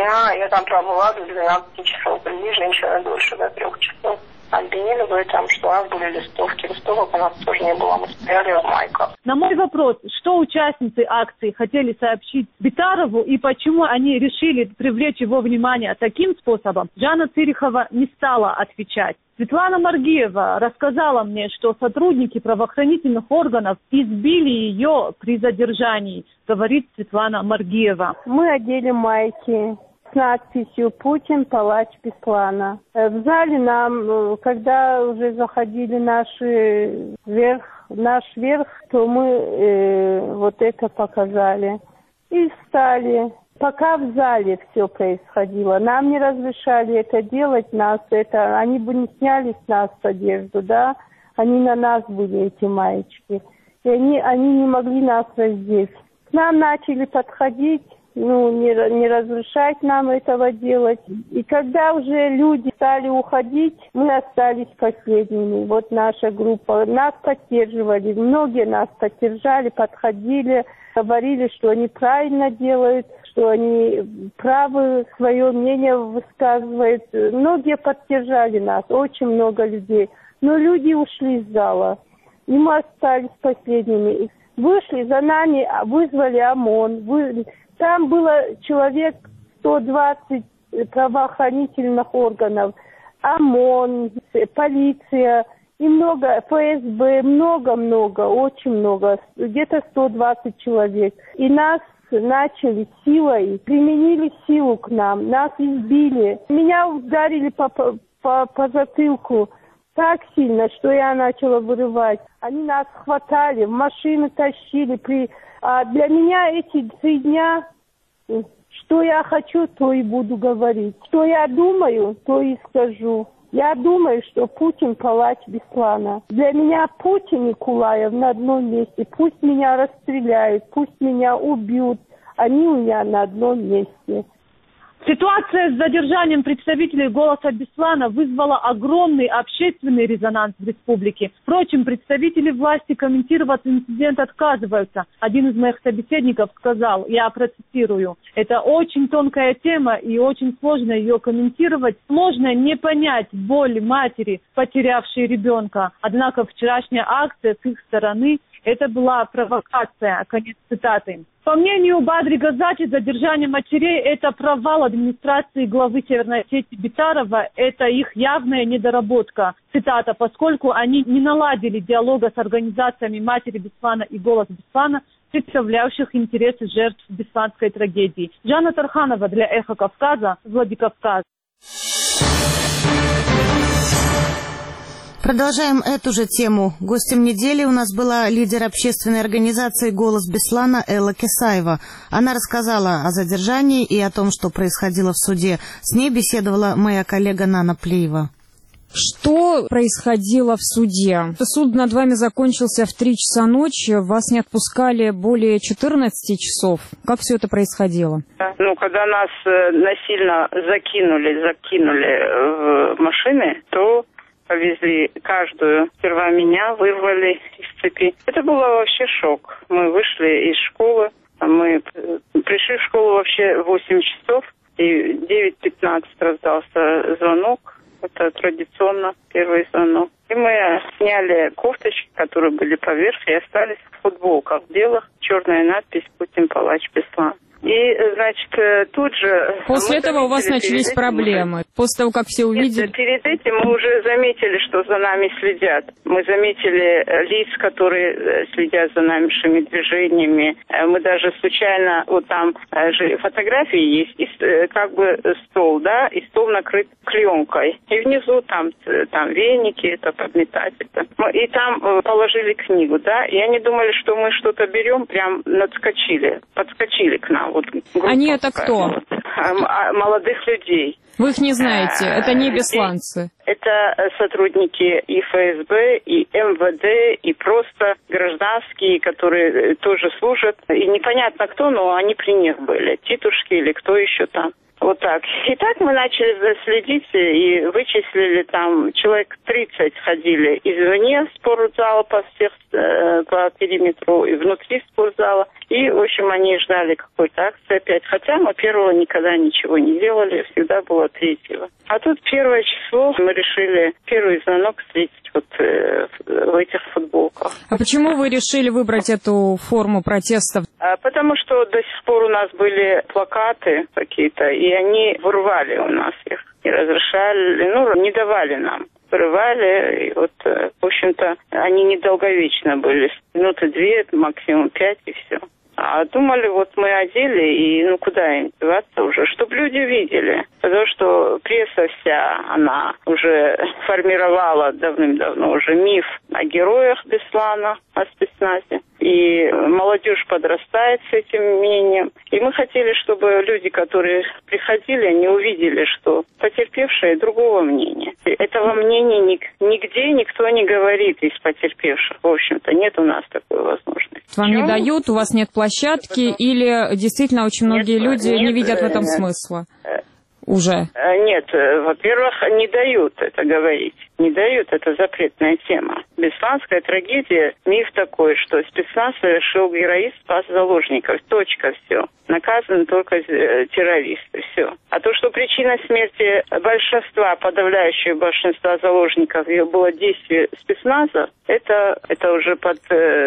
я там пробыла до 12 часов. При женщина дольше до 3 часов. Обвинили бы там, что у нас были листовки. Листовок у нас тоже не было, мы стояли в майках. На мой вопрос, что участницы акции хотели сообщить Битарову и почему они решили привлечь его внимание таким способом, Жанна Цирихова не стала отвечать. Светлана Маргиева рассказала мне, что сотрудники правоохранительных органов избили ее при задержании, говорит Светлана Маргиева. Мы одели майки с надписью «Путин, палач Беслана». В зале нам, когда уже заходили наш верх, то мы вот это показали. И встали. Пока в зале все происходило, нам не разрешали это делать, они бы не сняли с нас одежду, да, они на нас были, эти маечки. И они не могли нас раздеть. К нам начали подходить, не разрешать нам этого делать. И когда уже люди стали уходить, мы остались последними. Вот наша группа. Нас поддерживали, многие нас поддержали, подходили, говорили, что они правильно делают, что они правы, свое мнение высказывают. Многие поддержали нас, очень много людей. Но люди ушли из зала, и мы остались последними. Вышли за нами, вызвали ОМОН. Там было человек 120 правоохранительных органов, ОМОН, полиция, и много, ФСБ, много, очень много, где-то 120 человек. И нас начали силой, применили силу к нам, нас избили. Меня ударили по затылку так сильно, что я начала вырывать. Они нас хватали, в машины тащили. А для меня эти 3 дня, что я хочу, то и буду говорить. Что я думаю, то и скажу. Я думаю, что Путин палач Беслана. Для меня Путин и Кулаев на одном месте. Пусть меня расстреляют, пусть меня убьют. Они у меня на одном месте. Ситуация с задержанием представителей «Голоса Беслана» вызвала огромный общественный резонанс в республике. Впрочем, представители власти комментировать инцидент отказываются. Один из моих собеседников сказал, я процитирую, «Это очень тонкая тема и очень сложно ее комментировать. Сложно не понять боль матери, потерявшей ребенка. Однако вчерашняя акция с их стороны – это была провокация». Конец цитаты. По мнению Бадри Газати, задержание матерей – это провал администрации главы Северной Осетии Битарова, это их явная недоработка. Цитата, поскольку они не наладили диалога с организациями матери Беслана и «Голос Беслана», представляющих интересы жертв Бесланской трагедии. Жанна Тарханова для «Эхо Кавказа», Владикавказ. Продолжаем эту же тему. Гостем недели у нас была лидер общественной организации «Голос Беслана» Элла Кесаева. Она рассказала о задержании и о том, что происходило в суде. С ней беседовала моя коллега Нана Плиева. Что происходило в суде? Суд над вами закончился в 3 часа ночи. Вас не отпускали более 14 часов. Как все это происходило? Когда нас насильно закинули в машины, то повезли каждую. Сперва меня вырвали из цепи. Это был вообще шок. Мы вышли из школы. Мы пришли в школу вообще в 8 часов. И в 9:15 раздался звонок. Это традиционно первый звонок. И мы сняли кофточки, которые были поверх, и остались в футболках белых. Черная надпись «Путин палач Беслан». И, значит, тут же... После этого у вас начались проблемы? После того, как все увидели? Нет, перед этим мы уже заметили, что за нами следят. Мы заметили лиц, которые следят за нашими движениями. Мы даже случайно... Вот там же фотографии есть, и как бы стол, да, и стол накрыт клеенкой. И внизу там веники, это подметатель. И там положили книгу, да. И они думали, что мы что-то берем, прям подскочили к нам. Вот они это кто? Молодых людей. Вы их не знаете? Это не бесланцы? Это сотрудники и ФСБ, и МВД, и просто гражданские, которые тоже служат. И непонятно кто, но они при них были. Титушки или кто еще там. Вот так. И так мы начали следить и вычислили там человек 30 ходили извне спортзала по периметру и внутри спортзала. И, в общем, они ждали какой-то акции опять. Хотя мы первого никогда ничего не делали, всегда было 3-го. А тут 1 число мы решили первый звонок встретить вот в этих футболках. А почему вы решили выбрать эту форму протеста? Потому что до сих пор у нас были плакаты какие-то, и они вырвали у нас их. Не разрешали, не давали нам. Вырывали, и вот, в общем-то, они недолговечно были. Минуты 2, максимум 5, и все. А думали, вот мы одели, и куда им деваться уже, чтобы люди видели. Потому что пресса вся, она уже формировала давным-давно уже миф о героях Беслана, о спецназе. И молодежь подрастает с этим мнением. И мы хотели, чтобы люди, которые приходили, они увидели, что потерпевшие другого мнения. Этого мнения нигде никто не говорит из потерпевших. В общем-то, нет у нас такой возможности. Вам не дают, у вас нет площадки, или действительно очень многие люди не видят в этом смысла? Уже? Нет, во-первых, не дают это говорить. Не дают, это запретная тема. Бесланская трагедия, миф такой, что спецназ совершил героизм, спас заложников. Точка, все. Наказаны только террористы, все. А то, что причина смерти большинства, подавляющего большинства заложников, ее было действие спецназа, это уже под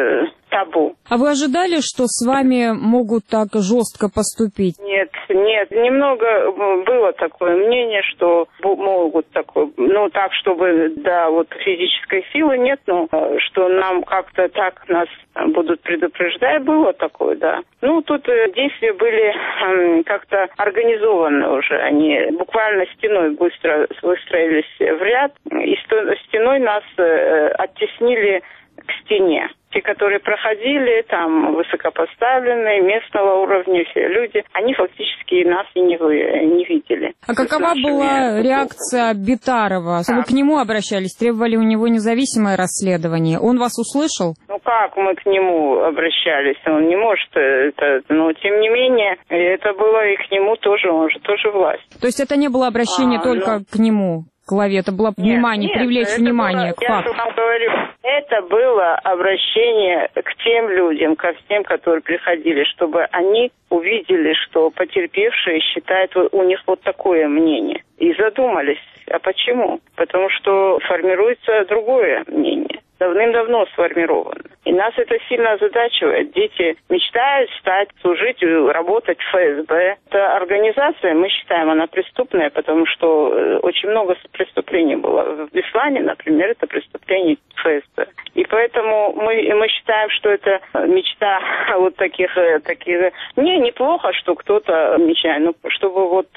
табу. А вы ожидали, что с вами могут так жестко поступить? Нет, немного было такое мнение, что могут такое, так, чтобы, да, вот физической силы нет, но что нам как-то так нас будут предупреждать, было такое, да. Тут действия были как-то организованы уже, они буквально стеной быстро выстроились в ряд, и стеной нас оттеснили к стене. Те, которые проходили, там, высокопоставленные, местного уровня, все люди, они фактически нас и не видели. А какова была реакция Битарова? Вы к нему обращались, требовали у него независимое расследование. Он вас услышал? Как мы к нему обращались? Он не может но тем не менее, это было и к нему тоже, он же тоже власть. То есть это не было обращение только к нему? Главе, это было внимание, привлечь внимание к факту. Я вам говорю, это было обращение к тем людям, ко всем, которые приходили, чтобы они увидели, что потерпевшие считают, у них вот такое мнение. И задумались, а почему? Потому что формируется другое мнение. давным-давно сформировано. И нас это сильно озадачивает. Дети мечтают служить, работать в ФСБ. Эта организация, мы считаем, она преступная, потому что очень много преступлений было. В Беслане, например, это преступление ФСБ. И поэтому мы считаем, что это мечта вот таких. Неплохо, что кто-то мечтает, но чтобы вот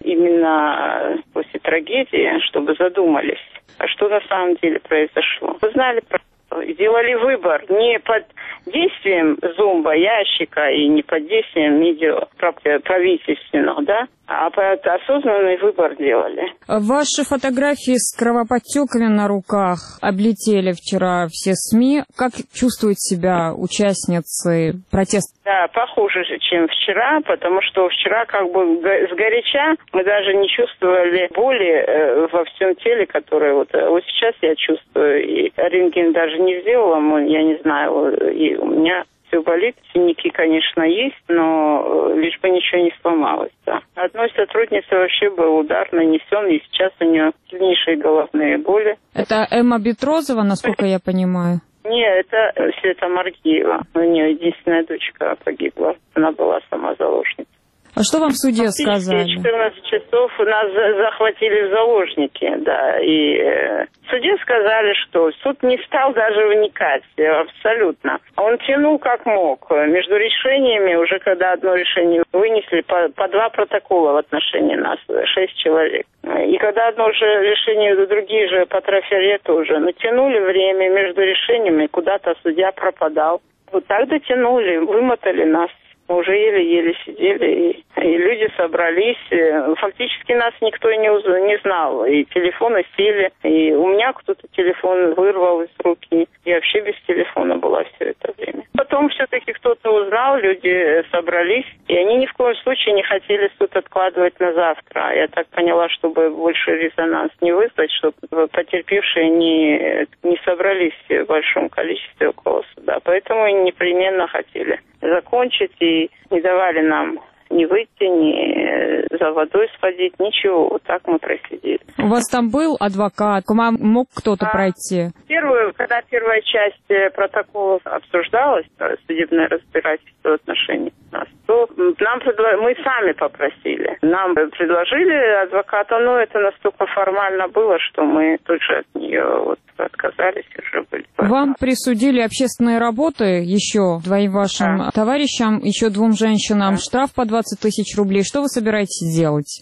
именно после трагедии, чтобы задумались, а что на самом деле произошло. Вы знали, сделали выбор не под действием зомбоящика и не под действием медиа правительственного, да, а под осознанный выбор делали. Ваши фотографии с кровоподтеками на руках облетели вчера все СМИ. Как чувствуют себя участницы протеста? Да, похуже же, чем вчера, потому что вчера как бы сгоряча мы даже не чувствовали боли во всем теле, которое вот сейчас я чувствую. И рентген даже не сделала, я не знаю, и у меня все болит, синяки, конечно, есть, но лишь бы ничего не сломалось. Да. Одной сотруднице вообще был удар нанесен, и сейчас у нее сильнейшие головные боли. Это Эмма Бетрозова, насколько я понимаю? Нет, это Света Маргиева. У нее единственная дочка погибла. Она была сама заложницей. А что вам в суде сказали? В 14 часов нас захватили в заложники, да. И в суде сказали, что суд не стал даже вникать, абсолютно. Он тянул как мог. Между решениями, уже когда одно решение вынесли, по 2 протокола в отношении нас, 6 человек. И когда одно же решение, другие же по трафарету уже, тянули время между решениями, куда-то судья пропадал. Вот так дотянули, вымотали нас. Мы уже еле-еле сидели, и люди собрались. Фактически нас никто не знал. И телефоны сели, и у меня кто-то телефон вырвал из руки. Я вообще без телефона была все это время. Потом все-таки кто-то узнал, люди собрались, и они ни в коем случае не хотели суд откладывать на завтра. Я так поняла, чтобы больше резонанс не вызвать, чтобы потерпевшие не собрались в большом количестве около суда. Поэтому они непременно хотели закончить и не давали нам ни выйти, ни за водой сходить, ничего. Вот так мы просидели. У вас там был адвокат? К вам мог кто-то пройти? Когда первая часть протоколов обсуждалась, судебное разбирательство в отношении нас, то мы сами попросили. Нам предложили адвоката, но это настолько формально было, что мы тут же от нее отказались и уже были. Вам присудили общественные работы еще 2 вашим товарищам, еще 2 женщинам, штраф по 20 тысяч рублей. Что вы собираетесь делать?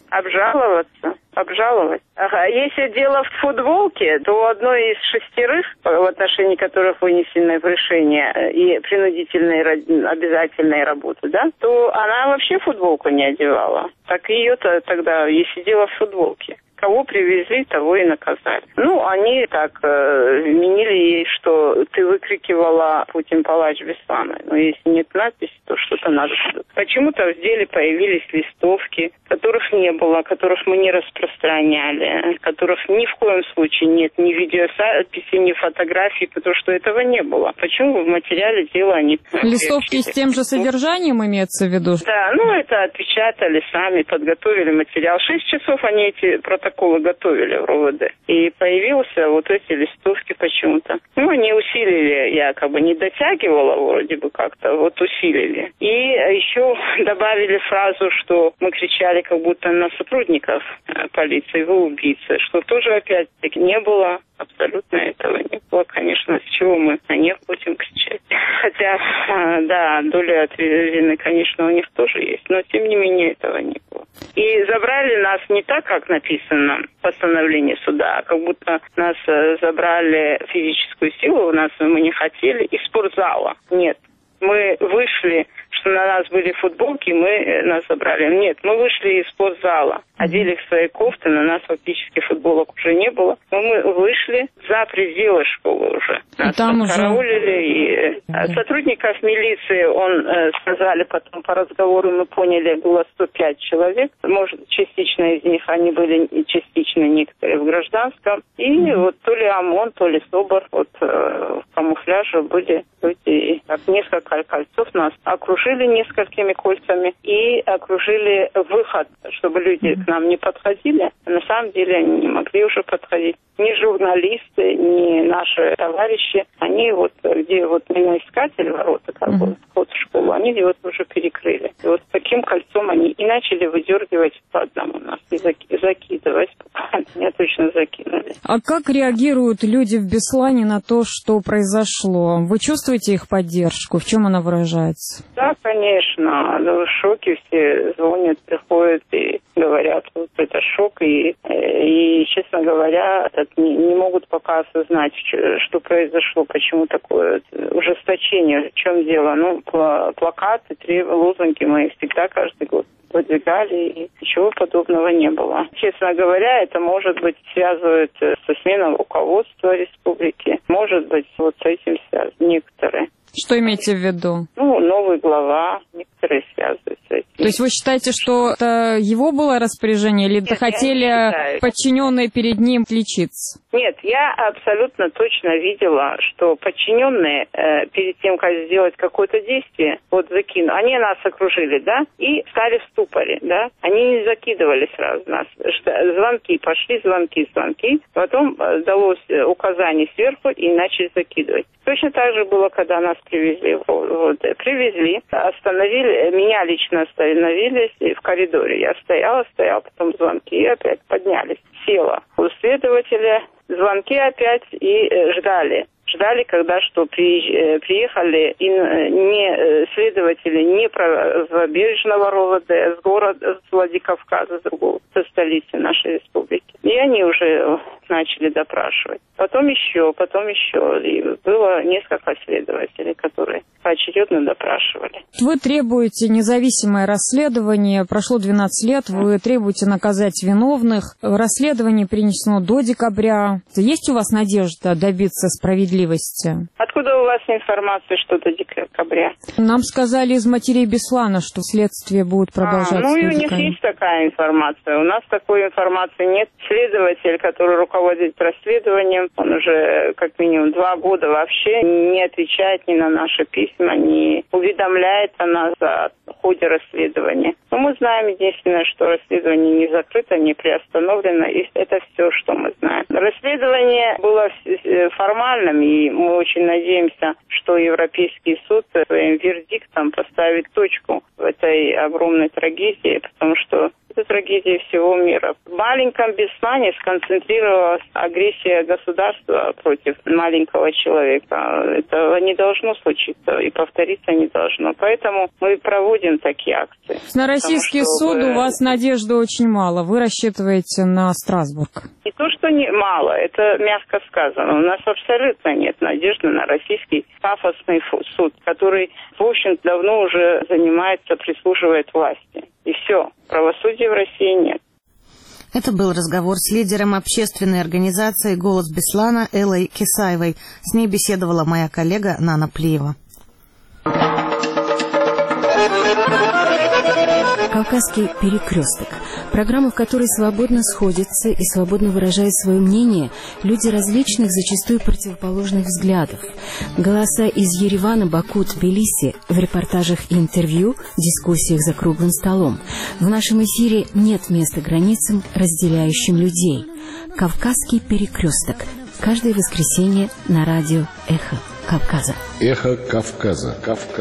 Обжаловать. Ага. Если дело в футболке, то одной из 6, в отношении которых вынесены в решение и принудительные обязательные работы, да, то она вообще футболку не одевала. Так ее-то тогда, если дело в футболке. Кого привезли, того и наказали. Они так вменили ей, что ты выкрикивала «Путин палач Беслана». Но если нет надписи, то что-то надо. Почему-то в деле появились листовки, которых не было, которых мы не распространяли, которых ни в коем случае нет ни видеозаписи, ни фотографий, потому что этого не было. Почему в материале дела они... Листовки с тем же содержанием имеется в виду? Да, это отпечатали сами, подготовили материал. 6 часов они эти протоколы готовили в РОВД. И появился вот эти листовки почему-то. Они усилили, я не дотягивала вроде бы как-то, усилили. И еще добавили фразу, что мы кричали как будто на сотрудников полиции, вы убийцы, что тоже опять-таки не было. Абсолютно этого не было, конечно, с чего мы на них будем кричать. Хотя, да, доля вины, конечно, у них тоже есть, но тем не менее этого не было. И забрали нас не так, как написано в постановлении суда, а как будто нас забрали физическую силу, мы не хотели, из спортзала. Нет. Мы вышли, что на нас были футболки, нас забрали. Нет, мы вышли из спортзала, одели свои кофты, на нас фактически футболок уже не было. Но мы вышли за пределы школы уже. Нас караулили. Сотрудников милиции, сказали потом по разговору, мы поняли, было 105 человек. Может, частично из них они были, частично некоторые в гражданском. И то ли ОМОН, то ли СОБР, камуфляже были люди. Несколько кольцов нас окружили несколькими кольцами и окружили выход, чтобы люди к нам не подходили. На самом деле они не могли уже подходить. Ни журналисты, ни наши товарищи, они вот, где вот миноискатель ворота, как бы, вход в школу, они вот уже перекрыли. И вот таким кольцом они и начали выдергивать по одному нас и закидывать. Меня точно закинули. А как реагируют люди в Беслане на то, что произошло? Вы чувствуете их поддержку? В чем она выражается? Да, конечно. В шоке все звонят, приходят и говорят, вот это шок. И честно говоря, не могут пока осознать, что произошло, почему такое ужесточение, в чем дело. Ну, плакаты, лозунги мы всегда каждый год выдвигали, и ничего подобного не было. Честно говоря, это, может быть, связывает со сменой руководства республики. Может быть, вот с этим связаны некоторые. Что имеете в виду? Ну, новый глава, некоторые связывают с этим. То есть вы считаете, что это его было распоряжение, или это хотели подчиненные перед ним лечиться? Нет, я абсолютно точно видела, что подчиненные перед тем, как сделать какое-то действие, вот они нас окружили, да, и стали в ступоре, да. Они не закидывали сразу нас. Звонки, пошли звонки. Потом далось указание сверху и начали закидывать. Точно так же было, когда нас привезли, остановили, меня лично остановились в коридоре. Я стояла, потом звонки и опять поднялись. Села у следователя, звонки опять и ждали, когда что приехали и не следователи не правобережного РОВД, с Владикавказа, с другого, со столицы нашей республики. И они уже начали допрашивать. Потом еще. И было несколько следователей, которые поочередно допрашивали. Вы требуете независимое расследование. Прошло 12 лет, вы требуете наказать виновных. Расследование принесено до декабря. Есть у вас надежда добиться справедливости? Откуда у вас информация, что до декабря? Нам сказали из матерей Беслана, что следствие будет продолжаться. Ну и у них есть такая информация. У нас такой информации нет. Следователь, который руководит расследованием, он уже как минимум 2 года вообще не отвечает ни на наши письма, не уведомляет о нас о ходе расследования. Но мы знаем единственное, что расследование не закрыто, не приостановлено, и это все, что мы знаем. Расследование было формальным, и мы очень надеемся, что Европейский суд своим вердиктом поставит точку в этой огромной трагедии, потому что это трагедия всего мира. В маленьком Беслане сконцентрировалась агрессия государства против маленького человека. Этого не должно случиться и повториться не должно. Поэтому мы проводим такие акции. На российский суд у вас надежды очень мало. Вы рассчитываете на Страсбург? Не то, что мало, это мягко сказано. У нас абсолютно нет надежды на российский пафосный суд, который, в общем, давно уже прислуживает власти. И все. Правосудия в России нет. Это был разговор с лидером общественной организации «Голос Беслана» Эллой Кисаевой. С ней беседовала моя коллега Нана Плиева. «Кавказский перекресток» – программа, в которой свободно сходятся и свободно выражают свое мнение люди различных, зачастую противоположных взглядов. Голоса из Еревана, Баку, Тбилиси в репортажах и интервью, дискуссиях за круглым столом. В нашем эфире нет места границам, разделяющим людей. «Кавказский перекресток» – каждое воскресенье на радио «Эхо Кавказа». «Эхо Кавказа».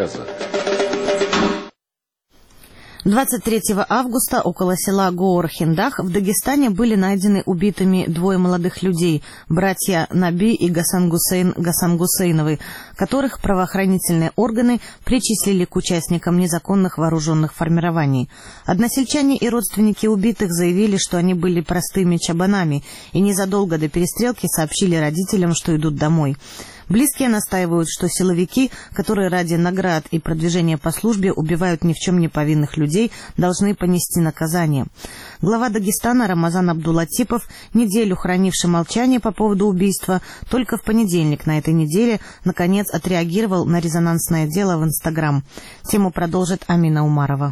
23 августа около села Гоор-Хиндах в Дагестане были найдены убитыми 2 молодых людей, братья Наби и Гасан Гусейновы, которых правоохранительные органы причислили к участникам незаконных вооруженных формирований. Односельчане и родственники убитых заявили, что они были простыми чабанами и незадолго до перестрелки сообщили родителям, что идут домой. Близкие настаивают, что силовики, которые ради наград и продвижения по службе убивают ни в чем не повинных людей, должны понести наказание. Глава Дагестана Рамазан Абдулатипов, неделю хранивший молчание по поводу убийства, только в понедельник на этой неделе наконец отреагировал на резонансное дело в Инстаграм. Тему продолжит Амина Умарова.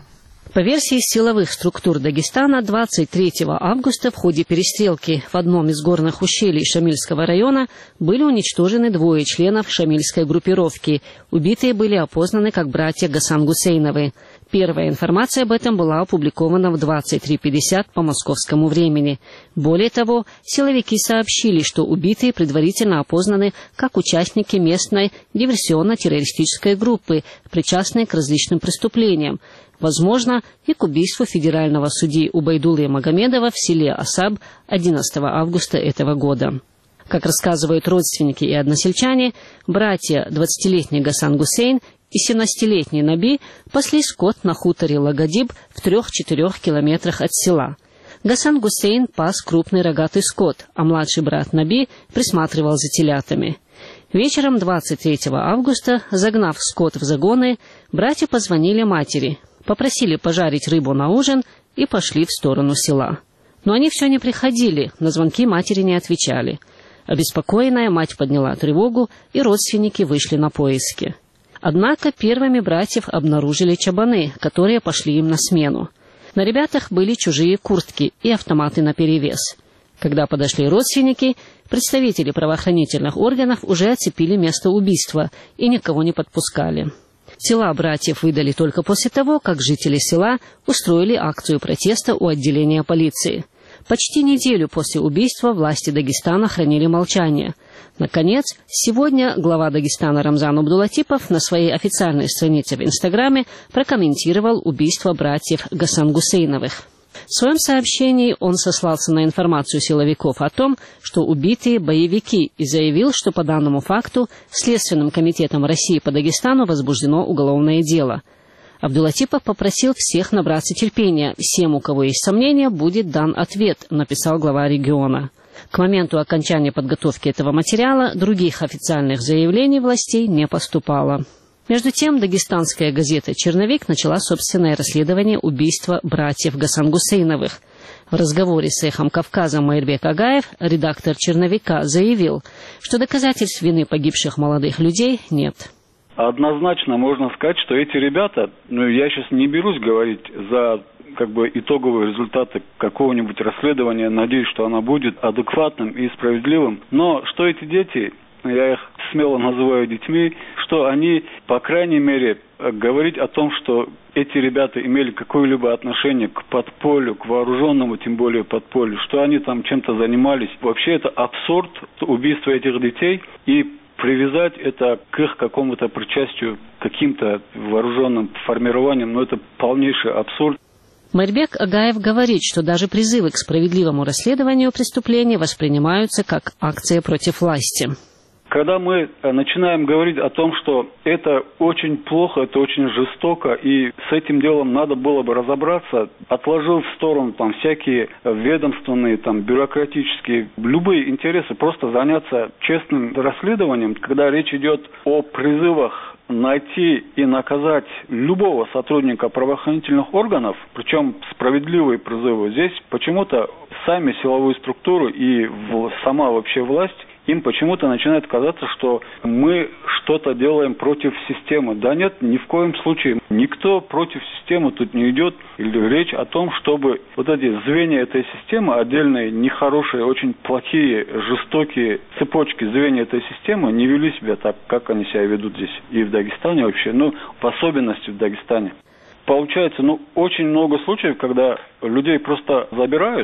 По версии силовых структур Дагестана, 23 августа в ходе перестрелки в одном из горных ущелий Шамильского района были уничтожены 2 членов шамильской группировки. Убитые были опознаны как братья Гасан Гусейновы. Первая информация об этом была опубликована в 23:50 по московскому времени. Более того, силовики сообщили, что убитые предварительно опознаны как участники местной диверсионно-террористической группы, причастные к различным преступлениям, возможно, и к убийству федерального судьи Убайдулы Магомедова в селе Асаб 11 августа этого года. Как рассказывают родственники и односельчане, братья 20-летний Гасан Гусейн и 17-летний Наби пасли скот на хуторе Лагадиб в 3-4 километрах от села. Гасан Гусейн пас крупный рогатый скот, а младший брат Наби присматривал за телятами. Вечером 23 августа, загнав скот в загоны, братья позвонили матери, попросили пожарить рыбу на ужин и пошли в сторону села. Но они все не приходили, на звонки матери не отвечали. Обеспокоенная мать подняла тревогу, и родственники вышли на поиски. Однако первыми братьев обнаружили чабаны, которые пошли им на смену. На ребятах были чужие куртки и автоматы наперевес. Когда подошли родственники, представители правоохранительных органов уже оцепили место убийства и никого не подпускали. Тела братьев выдали только после того, как жители села устроили акцию протеста у отделения полиции. Почти неделю после убийства власти Дагестана хранили молчание. Наконец, сегодня глава Дагестана Рамзан Абдулатипов на своей официальной странице в Инстаграме прокомментировал убийство братьев Гасан Гусейновых. В своем сообщении он сослался на информацию силовиков о том, что убитые боевики, и заявил, что по данному факту Следственным комитетом России по Дагестану возбуждено уголовное дело. Абдулатипов попросил всех набраться терпения. Всем, у кого есть сомнения, будет дан ответ, написал глава региона. К моменту окончания подготовки этого материала других официальных заявлений властей не поступало. Между тем, дагестанская газета «Черновик» начала собственное расследование убийства братьев Гасан Гусейновых. В разговоре с «Эхом Кавказа» Майрбек Агаев, редактор «Черновика», заявил, что доказательств вины погибших молодых людей нет. Однозначно можно сказать, что эти ребята, я сейчас не берусь говорить за итоговые результаты какого-нибудь расследования, надеюсь, что оно будет адекватным и справедливым, но что эти дети, я их смело называю детьми, что они, по крайней мере, говорить о том, что эти ребята имели какое-либо отношение к подполью, к вооруженному, тем более подполью, что они там чем-то занимались. Вообще это абсурд, убийство этих детей, и привязать это к их какому-то причастию, каким-то вооруженным формированиям, это полнейший абсурд. Майрбек Агаев говорит, что даже призывы к справедливому расследованию преступления воспринимаются как акция против власти. Когда мы начинаем говорить о том, что это очень плохо, это очень жестоко, и с этим делом надо было бы разобраться, отложив в сторону всякие ведомственные, бюрократические, любые интересы, просто заняться честным расследованием, когда речь идет о призывах найти и наказать любого сотрудника правоохранительных органов, причем справедливые призывы, здесь почему-то сами силовые структуры и сама вообще власть, им почему-то начинает казаться, что мы что-то делаем против системы. Да нет, ни в коем случае. Никто против системы тут не идет. Или речь о том, чтобы эти звенья этой системы, отдельные, нехорошие, очень плохие, жестокие цепочки звенья этой системы не вели себя так, как они себя ведут здесь. И в Дагестане вообще, в особенности в Дагестане. Получается, очень много случаев, когда людей просто забирают,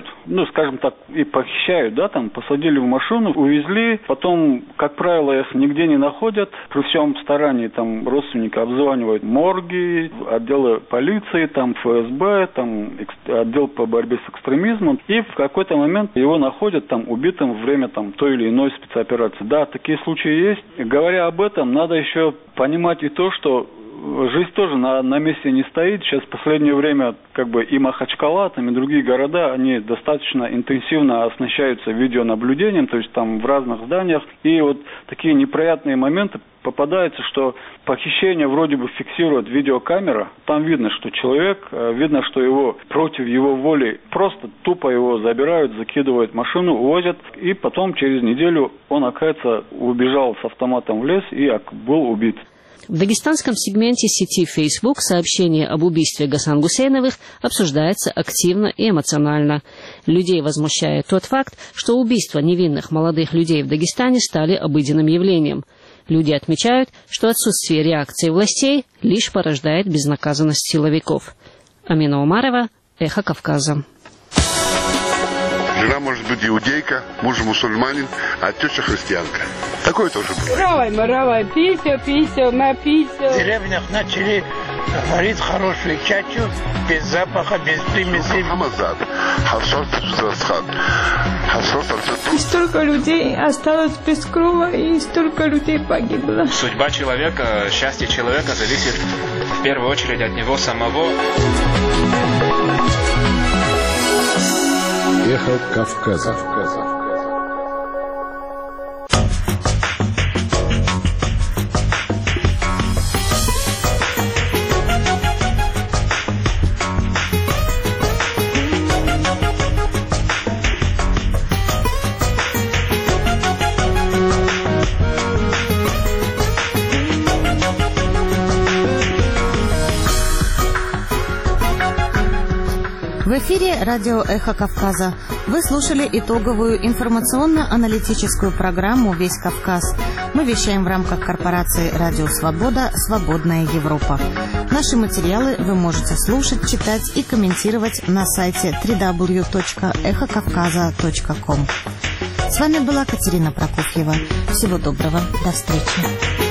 и похищают, посадили в машину, увезли, потом, как правило, их нигде не находят, при всем старании, родственники обзванивают морги, отделы полиции, ФСБ, отдел по борьбе с экстремизмом, и в какой-то момент его находят убитым во время той или иной спецоперации. Да, такие случаи есть. И говоря об этом, надо еще понимать и то, что жизнь тоже на месте не стоит. Сейчас в последнее время и Махачкала, и другие города, они достаточно интенсивно оснащаются видеонаблюдением, то есть в разных зданиях. И такие неприятные моменты попадаются, что похищение вроде бы фиксирует видеокамера. Там видно, что человек, видно, что его против его воли просто тупо его забирают, закидывают в машину, увозят. И потом через неделю он, оказывается, убежал с автоматом в лес и был убит. В дагестанском сегменте сети Facebook сообщение об убийстве Гасан Гусейновых обсуждается активно и эмоционально. Людей возмущает тот факт, что убийства невинных молодых людей в Дагестане стали обыденным явлением. Люди отмечают, что отсутствие реакции властей лишь порождает безнаказанность силовиков. Амина Умарова, Эхо Кавказа. Жена может быть иудейка, муж мусульманин, а теща христианка. Такое тоже бывает. Равай, писю, на писю. В деревнях начали варить хорошую чачу, без запаха, без примеси. И столько людей осталось без крова, и столько людей погибло. Судьба человека, счастье человека зависит в первую очередь от него самого. Эхо Кавказа. В эфире радио «Эхо Кавказа». Вы слушали итоговую информационно-аналитическую программу «Весь Кавказ». Мы вещаем в рамках корпорации «Радио Свобода. Свободная Европа». Наши материалы вы можете слушать, читать и комментировать на сайте www.эхокавказа.com. С вами была Катерина Прокофьева. Всего доброго. До встречи.